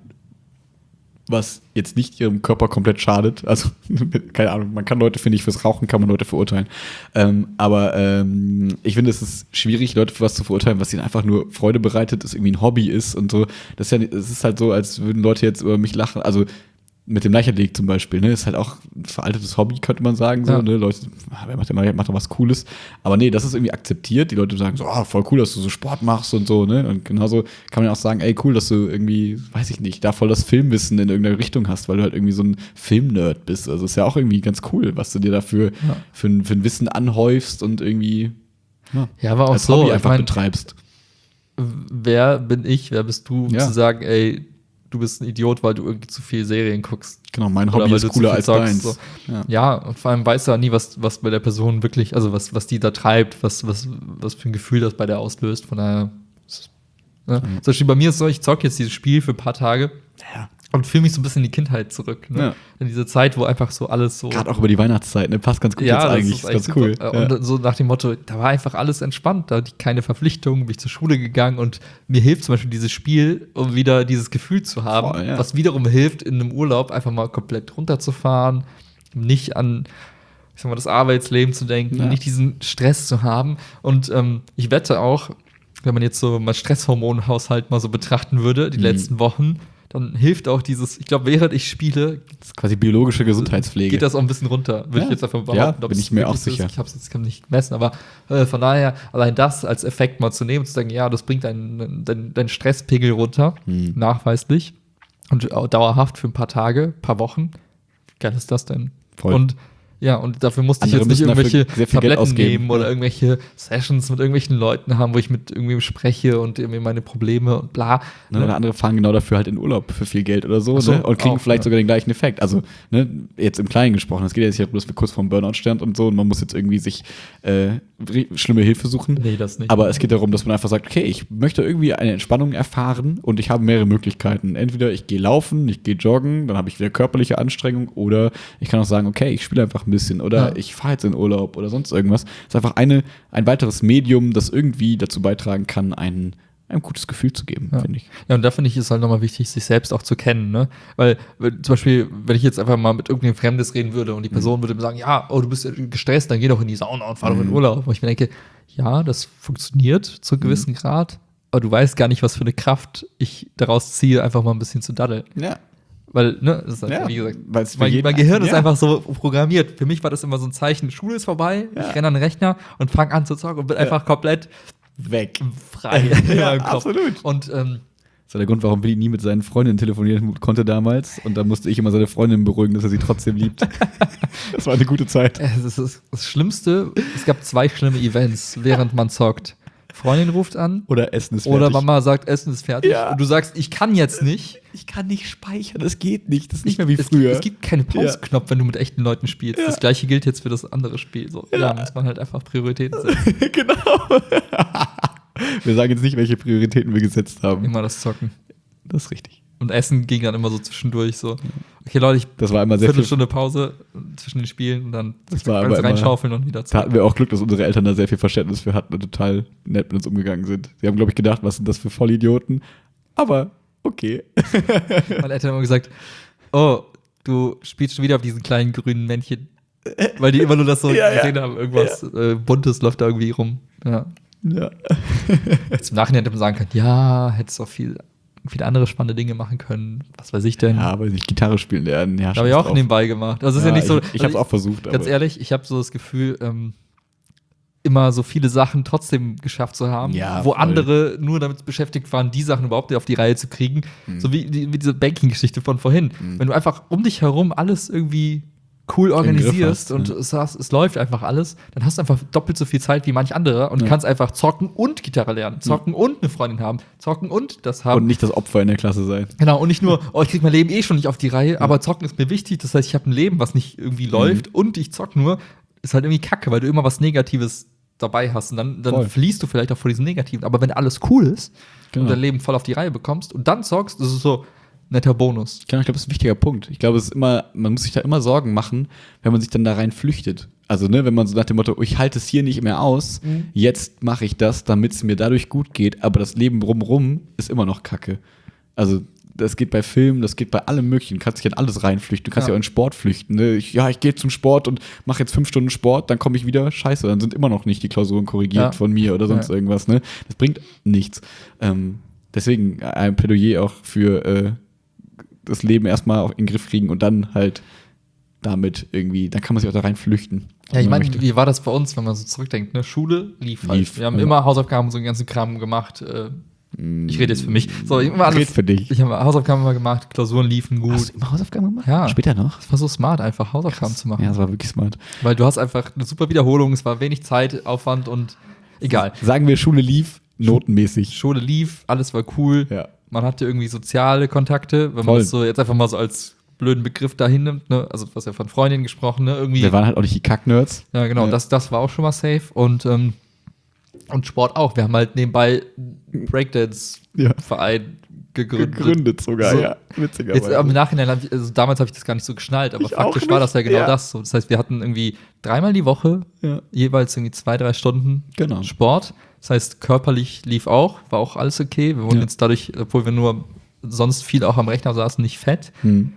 was jetzt nicht ihrem Körper komplett schadet. Also, keine Ahnung, man kann Leute, finde ich, fürs Rauchen kann man Leute verurteilen. Ähm, aber ähm, ich finde, es ist schwierig, Leute für was zu verurteilen, was ihnen einfach nur Freude bereitet, es irgendwie ein Hobby ist und so. Das ist ja, es ist halt so, als würden Leute jetzt über mich lachen. Also, mit dem Leichtathletik zum Beispiel, ne, ist halt auch ein veraltetes Hobby, könnte man sagen, so, Ja. ne, Leute, ah, wer macht immer, macht doch was Cooles, aber nee, das ist irgendwie akzeptiert, die Leute sagen so, ah, voll cool, dass du so Sport machst und so, ne, und genauso kann man ja auch sagen, ey, cool, dass du irgendwie, weiß ich nicht, da voll das Filmwissen in irgendeiner Richtung hast, weil du halt irgendwie so ein Filmnerd bist, also ist ja auch irgendwie ganz cool, was du dir dafür Ja. für, ein- für ein Wissen anhäufst und irgendwie, ja, Ja, aber auch als so, Hobby ich einfach mein, betreibst. wer bin ich, wer bist du, um Ja. zu sagen, ey, du bist ein Idiot, weil du irgendwie zu viel Serien guckst. Genau, mein Oder Hobby weil ist du zu cooler viel als zockst, deins. so. Ja. Ja, und vor allem weißt du ja nie, was, was bei der Person wirklich, also was, was die da treibt, was, was, was für ein Gefühl das bei der auslöst. Von daher, ne? Mhm. Zum Beispiel bei mir ist es so, ich zocke jetzt dieses Spiel für ein paar Tage Ja. und fühle mich so ein bisschen in die Kindheit zurück. Ne? Ja. In diese Zeit, wo einfach so alles so. Gerade auch über die Weihnachtszeit, ne, passt ganz gut jetzt das eigentlich, ist ist ganz super. cool. Äh, Und so nach dem Motto, da war einfach alles entspannt, da hatte ich keine Verpflichtungen, bin ich zur Schule gegangen und mir hilft zum Beispiel dieses Spiel, um wieder dieses Gefühl zu haben, Voll, ja. was wiederum hilft, in einem Urlaub einfach mal komplett runterzufahren, nicht an ich sag mal, das Arbeitsleben zu denken, Ja. nicht diesen Stress zu haben. Und ähm, ich wette auch, wenn man jetzt so mal Stresshormonhaushalt mal so betrachten würde, die Mhm. letzten Wochen, dann hilft auch dieses, ich glaube, während ich spiele, Das ist quasi biologische Gesundheitspflege. geht das auch ein bisschen runter, würde Ja. ich jetzt einfach behaupten. Ja, ob bin es ich mir wirklich auch so ist. sicher. Ich habe es jetzt kann nicht messen, aber äh, von daher, allein das als Effekt mal zu nehmen und zu sagen, ja, das bringt deinen dein, dein Stresspegel runter, Hm. nachweislich und auch dauerhaft für ein paar Tage, paar Wochen. Wie geil ist das denn? Voll. Und ja, und dafür musste Andere ich jetzt nicht müssen dafür irgendwelche sehr viel Geld Tabletten ausgeben. nehmen oder Ja. irgendwelche Sessions mit irgendwelchen Leuten haben, wo ich mit irgendwem spreche und irgendwie meine Probleme und bla. Ne, oder andere fahren genau dafür halt in Urlaub für viel Geld oder so, Ach so, ne? Und kriegen auch, vielleicht ja. sogar den gleichen Effekt. Also, ne, jetzt im Kleinen gesprochen, es geht ja jetzt nicht darum, dass wir kurz vorm Burnout stand und so und man muss jetzt irgendwie sich äh, schlimme Hilfe suchen. Nee, das nicht. Aber es geht darum, dass man einfach sagt, okay, ich möchte irgendwie eine Entspannung erfahren und ich habe mehrere Möglichkeiten. Entweder ich gehe laufen, ich gehe joggen, dann habe ich wieder körperliche Anstrengung oder ich kann auch sagen, okay, ich spiele einfach ein bisschen oder Ja. ich fahre jetzt in Urlaub oder sonst irgendwas. Es ist einfach eine, ein weiteres Medium, das irgendwie dazu beitragen kann, ein, ein gutes Gefühl zu geben, Ja. finde ich. Ja, und da finde ich es halt nochmal wichtig, sich selbst auch zu kennen, ne? Weil, wenn- zum Beispiel, wenn ich jetzt einfach mal mit irgendeinem Fremdes reden würde und die Person würde mir sagen, ja, oh, du bist ja gestresst, dann geh doch in die Sauna und fahr doch in Mhm. Urlaub. Und ich mir denke, ja, das funktioniert zu einem gewissen Grad, aber du weißt gar nicht, was für eine Kraft ich daraus ziehe, einfach mal ein bisschen zu daddeln. Ja. Weil, ne, das ist halt, Ja, wie gesagt, weil es für mein, jeden- mein Gehirn ist ja. einfach so programmiert. Für mich war das immer so ein Zeichen, Schule ist vorbei, Ja. ich renne an den Rechner und fange an zu zocken und bin Ja. einfach komplett Weg. frei in Ja, meinem Kopf. absolut. Und ähm, Das war der Grund, warum Willi nie mit seinen Freundinnen telefonieren konnte damals. Und da musste ich immer seine Freundin beruhigen, dass er sie trotzdem liebt. Das war eine gute Zeit. es ist das, das Schlimmste, es gab zwei schlimme Events, während man zockt. Freundin ruft an Oder Essen ist fertig. oder Mama sagt, Essen ist fertig. Ja. Und du sagst, ich kann jetzt nicht. Ich kann nicht speichern, das geht nicht. Das ist nicht mehr wie es, früher. Es gibt keinen Pause-Knopf, wenn du mit echten Leuten spielst. Ja. Das gleiche gilt jetzt für das andere Spiel. So, Ja. da muss man halt einfach Prioritäten setzen. Genau. Wir sagen jetzt nicht, welche Prioritäten wir gesetzt haben. Immer das Zocken. Das ist richtig. Und Essen ging dann immer so zwischendurch so. Okay, Leute, ich Das war immer sehr viel. Viertelstunde Pause zwischen den Spielen und dann Das war alles aber immer- reinschaufeln und wieder Da zocken. hatten wir auch Glück, dass unsere Eltern da sehr viel Verständnis für hatten und total nett mit uns umgegangen sind. Sie haben, glaube ich, gedacht, was sind das für Vollidioten? Aber okay. Meine Eltern haben immer gesagt, oh, du spielst schon wieder auf diesen kleinen grünen Männchen. Weil die immer nur das so Ja, ja. gesehen haben, irgendwas äh, Buntes läuft da irgendwie rum. Ja. Ja. Jetzt im Nachhinein hätte man sagen können, ja, hättest auch viel, viele andere spannende Dinge machen können. Was weiß ich denn? Ja, aber nicht Gitarre spielen lernen. Ja, Da habe ich auch drauf. nebenbei gemacht. Also es ist ja, Ja, nicht so. ich ich habe es auch versucht. Ganz aber ehrlich, ich habe so das Gefühl, ähm, immer so viele Sachen trotzdem geschafft zu haben, Ja, wo voll. andere nur damit beschäftigt waren, die Sachen überhaupt auf die Reihe zu kriegen. Mhm. So wie, die, wie diese Banking-Geschichte von vorhin. Mhm. Wenn du einfach um dich herum alles irgendwie cool organisierst hast, und ja. es, hast, es läuft einfach alles, dann hast du einfach doppelt so viel Zeit wie manch anderer und Ja. kannst einfach zocken und Gitarre lernen, zocken und eine Freundin haben, zocken und das haben. Und nicht das Opfer in der Klasse sein. Genau, und nicht nur, oh, ich krieg mein Leben eh schon nicht auf die Reihe, aber zocken ist mir wichtig. Das heißt, ich habe ein Leben, was nicht irgendwie läuft und ich zock nur, ist halt irgendwie kacke, weil du immer was Negatives dabei hast. Und dann, dann Voll. fließt du vielleicht auch vor diesem Negativen. Aber wenn alles cool ist Genau. und dein Leben voll auf die Reihe bekommst und dann zockst, das ist so netter Bonus. Genau, ich glaube, das ist ein wichtiger Punkt. Ich glaube, es ist immer, man muss sich da immer Sorgen machen, wenn man sich dann da rein flüchtet. Also, ne, wenn man so nach dem Motto, oh, ich halte es hier nicht mehr aus, Mhm. jetzt mache ich das, damit es mir dadurch gut geht, aber das Leben drumrum ist immer noch Kacke. Also, das geht bei Filmen, das geht bei allem Möglichen. Du kannst dich in alles reinflüchten. Du kannst Ja. ja auch in Sport flüchten. Ne? Ich, ja, ich gehe zum Sport und mache jetzt fünf Stunden Sport, dann komme ich wieder, scheiße, dann sind immer noch nicht die Klausuren korrigiert Ja. von mir oder sonst Ja. irgendwas. Ne? Das bringt nichts. Ähm, deswegen ein Plädoyer auch für äh, das Leben erstmal auch in den Griff kriegen und dann halt damit irgendwie, dann kann man sich auch da rein flüchten. Ja, ich wenn man meine, möchte. wie war das bei uns, wenn man so zurückdenkt? Ne? Schule lief halt. Lief, Wir haben ja. immer Hausaufgaben und so einen ganzen Kram gemacht. Äh, ich rede jetzt für mich. So, immer alles. Red für dich. Ich habe Hausaufgaben immer gemacht, Klausuren liefen gut. Hast du immer Hausaufgaben gemacht? Ja. Später noch? Es war so smart, einfach Hausaufgaben zu machen. Ja, das war wirklich smart. Weil du hast einfach eine super Wiederholung, es war wenig Zeitaufwand und egal. Sagen wir, Schule lief notenmäßig. Schule lief, alles war cool. Ja. Man hatte irgendwie soziale Kontakte, wenn man Voll. das so jetzt einfach mal so als blöden Begriff dahin nimmt, ne? Also was ja von Freundinnen gesprochen, ne? Irgendwie. Wir waren halt auch nicht die Kack-Nerds. Ja, genau, Ja. Das, das war auch schon mal safe. Und, ähm, und Sport auch. Wir haben halt nebenbei Breakdance-Verein Ja. gegründet. Gegründet sogar, So. ja. Witzigerweise. Jetzt im Nachhinein, hab ich, also damals habe ich das gar nicht so geschnallt, aber Ich auch faktisch war nicht, das ja genau ja. das. So. Das heißt, wir hatten irgendwie dreimal die Woche Ja. jeweils irgendwie zwei, drei Stunden Genau. Sport. Das heißt, körperlich lief auch, war auch alles okay. Wir wurden Ja. jetzt dadurch, obwohl wir nur sonst viel auch am Rechner saßen, nicht fett. Hm.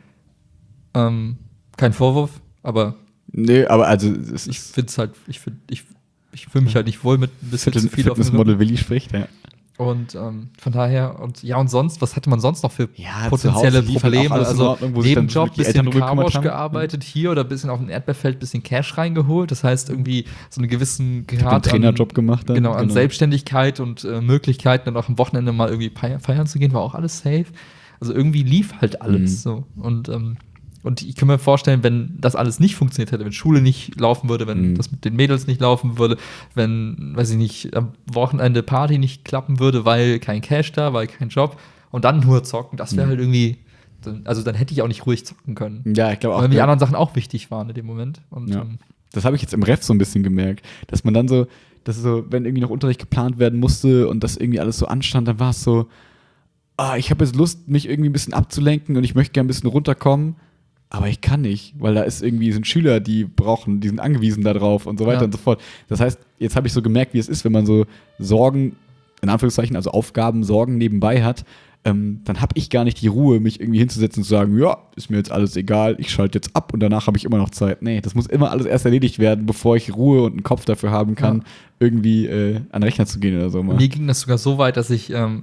Ähm, kein Vorwurf, aber Nee, aber also es ich ist finde es halt, ich finde, ich, ich fühle mich halt nicht wohl mit ein bisschen Fitness, zu viel auf dem Rippen. Fitnessmodel Willi spricht, ja. Und ähm, von daher, und ja, und sonst, was hatte man sonst noch für Ja, potenzielle zu Hause lief halt auch Probleme? alles in Also Ordnung, wo sich dann Nebenjob, die Eltern bisschen drum gekümmert Carwash haben. gearbeitet hier oder bisschen auf dem Erdbeerfeld, bisschen Cash reingeholt. Das heißt, irgendwie so einen gewissen Ich habe einen Grad Trainerjob gemacht dann. Genau, an Selbstständigkeit und äh, Möglichkeiten, dann auch am Wochenende mal irgendwie feiern, feiern zu gehen, war auch alles safe. Also irgendwie lief halt alles Mhm. so. Und, ähm, und ich kann mir vorstellen, wenn das alles nicht funktioniert hätte, wenn Schule nicht laufen würde, wenn Mhm. das mit den Mädels nicht laufen würde, wenn, weiß ich nicht, am Wochenende Party nicht klappen würde, weil kein Cash da, weil kein Job und dann nur zocken, das wäre Mhm. halt irgendwie, dann, also dann hätte ich auch nicht ruhig zocken können. Ja, ich glaube auch. Weil mir die ja. anderen Sachen auch wichtig waren in dem Moment. Und, Ja. ähm, Das habe ich jetzt im Ref so ein bisschen gemerkt, dass man dann so, dass so, wenn irgendwie noch Unterricht geplant werden musste und das irgendwie alles so anstand, dann war es so, ah, ich habe jetzt Lust, mich irgendwie ein bisschen abzulenken und ich möchte gerne ein bisschen runterkommen, aber ich kann nicht, weil da ist irgendwie sind Schüler, die brauchen, die sind angewiesen darauf und so weiter Ja. und so fort. Das heißt, jetzt habe ich so gemerkt, wie es ist, wenn man so Sorgen, in Anführungszeichen, also Aufgaben, Sorgen nebenbei hat, ähm, dann habe ich gar nicht die Ruhe, mich irgendwie hinzusetzen und zu sagen, ja, ist mir jetzt alles egal, ich schalte jetzt ab und danach habe ich immer noch Zeit. Nee, das muss immer alles erst erledigt werden, bevor ich Ruhe und einen Kopf dafür haben kann, Ja. irgendwie äh, an den Rechner zu gehen oder so mal. mir ging das sogar so weit, dass ich ähm,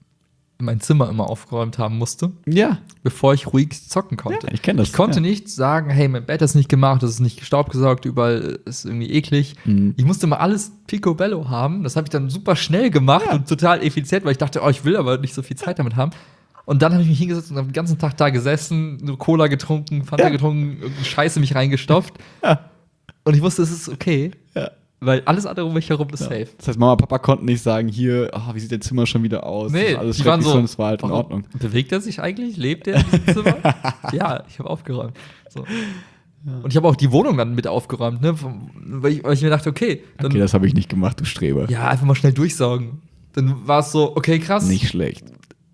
mein Zimmer immer aufgeräumt haben musste, Ja, bevor ich ruhig zocken konnte. ja, ich kenne das. Ich konnte ja. nicht sagen, hey, mein Bett ist nicht gemacht, es ist nicht staubgesaugt, überall ist irgendwie eklig. Mhm. Ich musste mal alles picobello haben. Das habe ich dann super schnell gemacht Ja. und total effizient, weil ich dachte, oh, ich will aber nicht so viel Zeit damit haben. Und dann habe ich mich hingesetzt und habe den ganzen Tag da gesessen, nur Cola getrunken, Fanta Ja. getrunken, irgendeine Scheiße mich reingestopft. Ja. Und ich wusste, es ist okay, Ja. weil alles andere um mich herum ist Ja. safe. Das heißt, Mama und Papa konnten nicht sagen, hier, oh, wie sieht dein Zimmer schon wieder aus? Das Nee, ist alles die waren schrecklich, so, sondern es war halt in warum Ordnung. Bewegt er sich eigentlich? Lebt er in diesem Zimmer? Ja, ich habe aufgeräumt. So. Und ich habe auch die Wohnung dann mit aufgeräumt, ne? Vom- Weil ich, weil ich mir dachte, okay, dann Okay, das habe ich nicht gemacht, du Streber. ja, einfach mal schnell durchsaugen. Dann war es so, okay, krass. Nicht schlecht.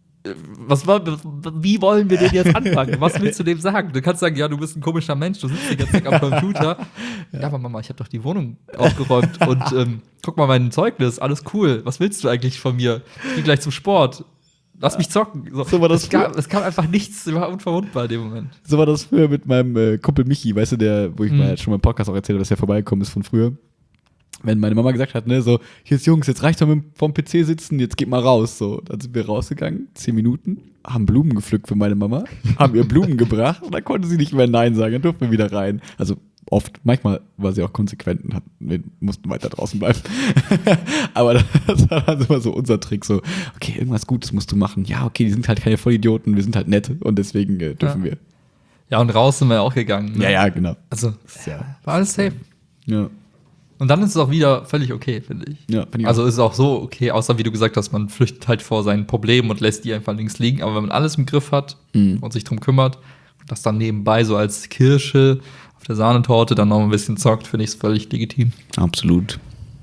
Was, war- wie wollen wir denn jetzt anfangen? Was willst du dem sagen? Du kannst sagen, ja, du bist ein komischer Mensch, du sitzt die ganze Zeit am Computer. Ja, aber Mama, ich habe doch die Wohnung aufgeräumt und ähm, guck mal mein Zeugnis, alles cool. Was willst du eigentlich von mir? Ich geh gleich zum Sport. lass mich zocken. So, So war das es, gab, es kam einfach nichts, war unverwundbar in dem Moment. So war das früher mit meinem äh, Kumpel Michi, weißt du, der, wo ich Mhm. mal schon mal im Podcast auch erzählt habe, dass er vorbeigekommen ist von früher. Wenn meine Mama gesagt hat, ne, so, hier ist Jungs, jetzt reicht doch mit vom P C sitzen, jetzt geht mal raus. So, dann sind wir rausgegangen, zehn Minuten, haben Blumen gepflückt für meine Mama, haben ihr Blumen gebracht und dann konnte sie nicht mehr Nein sagen, dann durften wir wieder rein. Also oft, manchmal war sie auch konsequent und hat, wir mussten weiter draußen bleiben. Aber das war dann immer so unser Trick, so, okay, irgendwas Gutes musst du machen. Ja, okay, die sind halt keine Vollidioten, wir sind halt nett und deswegen äh, dürfen Ja. wir. Ja, und raus sind wir auch gegangen. Ne? Ja, ja, genau. Also, Ja. war alles safe. Ja. Und dann ist es auch wieder völlig okay, finde ich. Ja, find ich also auch. ist es auch so okay, außer wie du gesagt hast, man flüchtet halt vor seinen Problemen und lässt die einfach links liegen. Aber wenn man alles im Griff hat Mhm. und sich drum kümmert und das dann nebenbei so als Kirsche auf der Sahnetorte dann noch ein bisschen zockt, finde ich es völlig legitim. Absolut.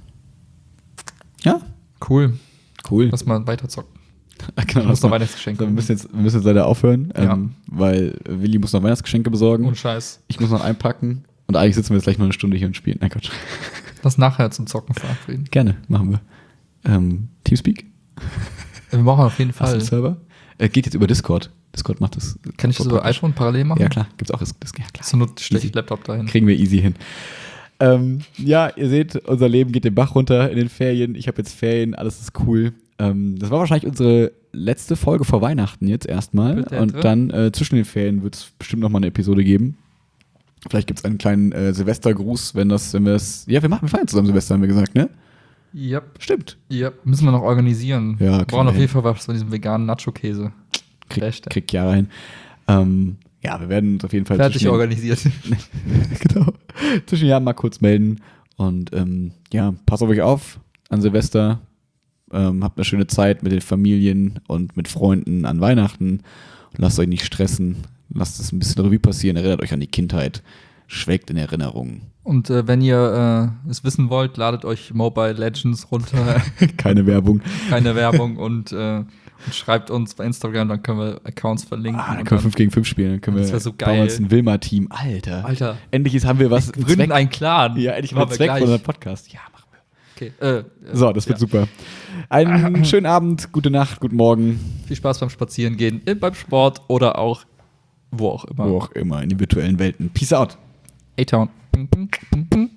Ja, Cool. cool. Lass mal weiter zocken. Genau, Ich muss noch mal- Weihnachtsgeschenke So, wir, müssen jetzt, wir müssen jetzt leider aufhören, Ja. ähm, weil Willi muss noch Weihnachtsgeschenke besorgen. Und Scheiß. Ich muss noch einpacken. Und eigentlich sitzen wir jetzt gleich noch eine Stunde hier und spielen. Nein, Gott. Lass nachher zum Zocken verabreden. Gerne, machen wir. Ähm, Teamspeak? Wir machen auf jeden Hast du Fall. einen Server? Äh, geht jetzt über Discord. Discord macht das. Kann ich das über praktisch. iPhone parallel machen? Ja, klar. Gibt's auch. Das, das, ja, klar. Zur Not stelle ich Easy. Laptop dahin. Kriegen wir easy hin. Ähm, ja, ihr seht, unser Leben geht den Bach runter in den Ferien. Ich habe jetzt Ferien, alles ist cool. Ähm, das war wahrscheinlich unsere letzte Folge vor Weihnachten jetzt erstmal. Bitte, Und bitte. dann äh, zwischen den Ferien wird es bestimmt noch mal eine Episode geben. Vielleicht gibt es einen kleinen äh, Silvestergruß, wenn das, wenn wir es. Ja, wir machen, wir feiern zusammen Silvester, haben wir gesagt, ne? Yep. Stimmt. Yep. Müssen wir noch organisieren. Ja, wir kriegen brauchen wir auf hin. jeden Fall was von diesem veganen Nacho-Käse. Krieg, Beste. krieg Jahre hin. Ähm, ja, wir werden uns auf jeden Fall Fertig zwischen den- organisiert. genau. Zwischen den Jahren mal kurz melden. Und ähm, ja, passt auf euch auf an Silvester. Ähm, habt eine schöne Zeit mit den Familien und mit Freunden an Weihnachten. Und lasst euch nicht stressen. Lasst es ein bisschen Revue passieren. Erinnert euch an die Kindheit. Schwelgt in Erinnerungen. Und äh, wenn ihr äh, es wissen wollt, ladet euch Mobile Legends runter. Keine Werbung. Keine Werbung und, äh, und schreibt uns bei Instagram, dann können wir Accounts verlinken. Ah, dann und können wir fünf gegen fünf spielen. Dann können Das wir wär so bauen geil. uns ein Wilma-Team. Alter. Alter, Endlich ist, haben wir was. wir gründen einen Clan. Ja, endlich mal Machen wir Zweck gleich. von unserem Podcast. Ja, machen wir. Okay. Äh, äh, So, das wird ja. super. Einen schönen Abend, gute Nacht, guten Morgen, Viel Spaß beim Spazierengehen, äh, beim Sport oder auch wo auch immer. wo auch immer, in den virtuellen Welten. Peace out. A-Town.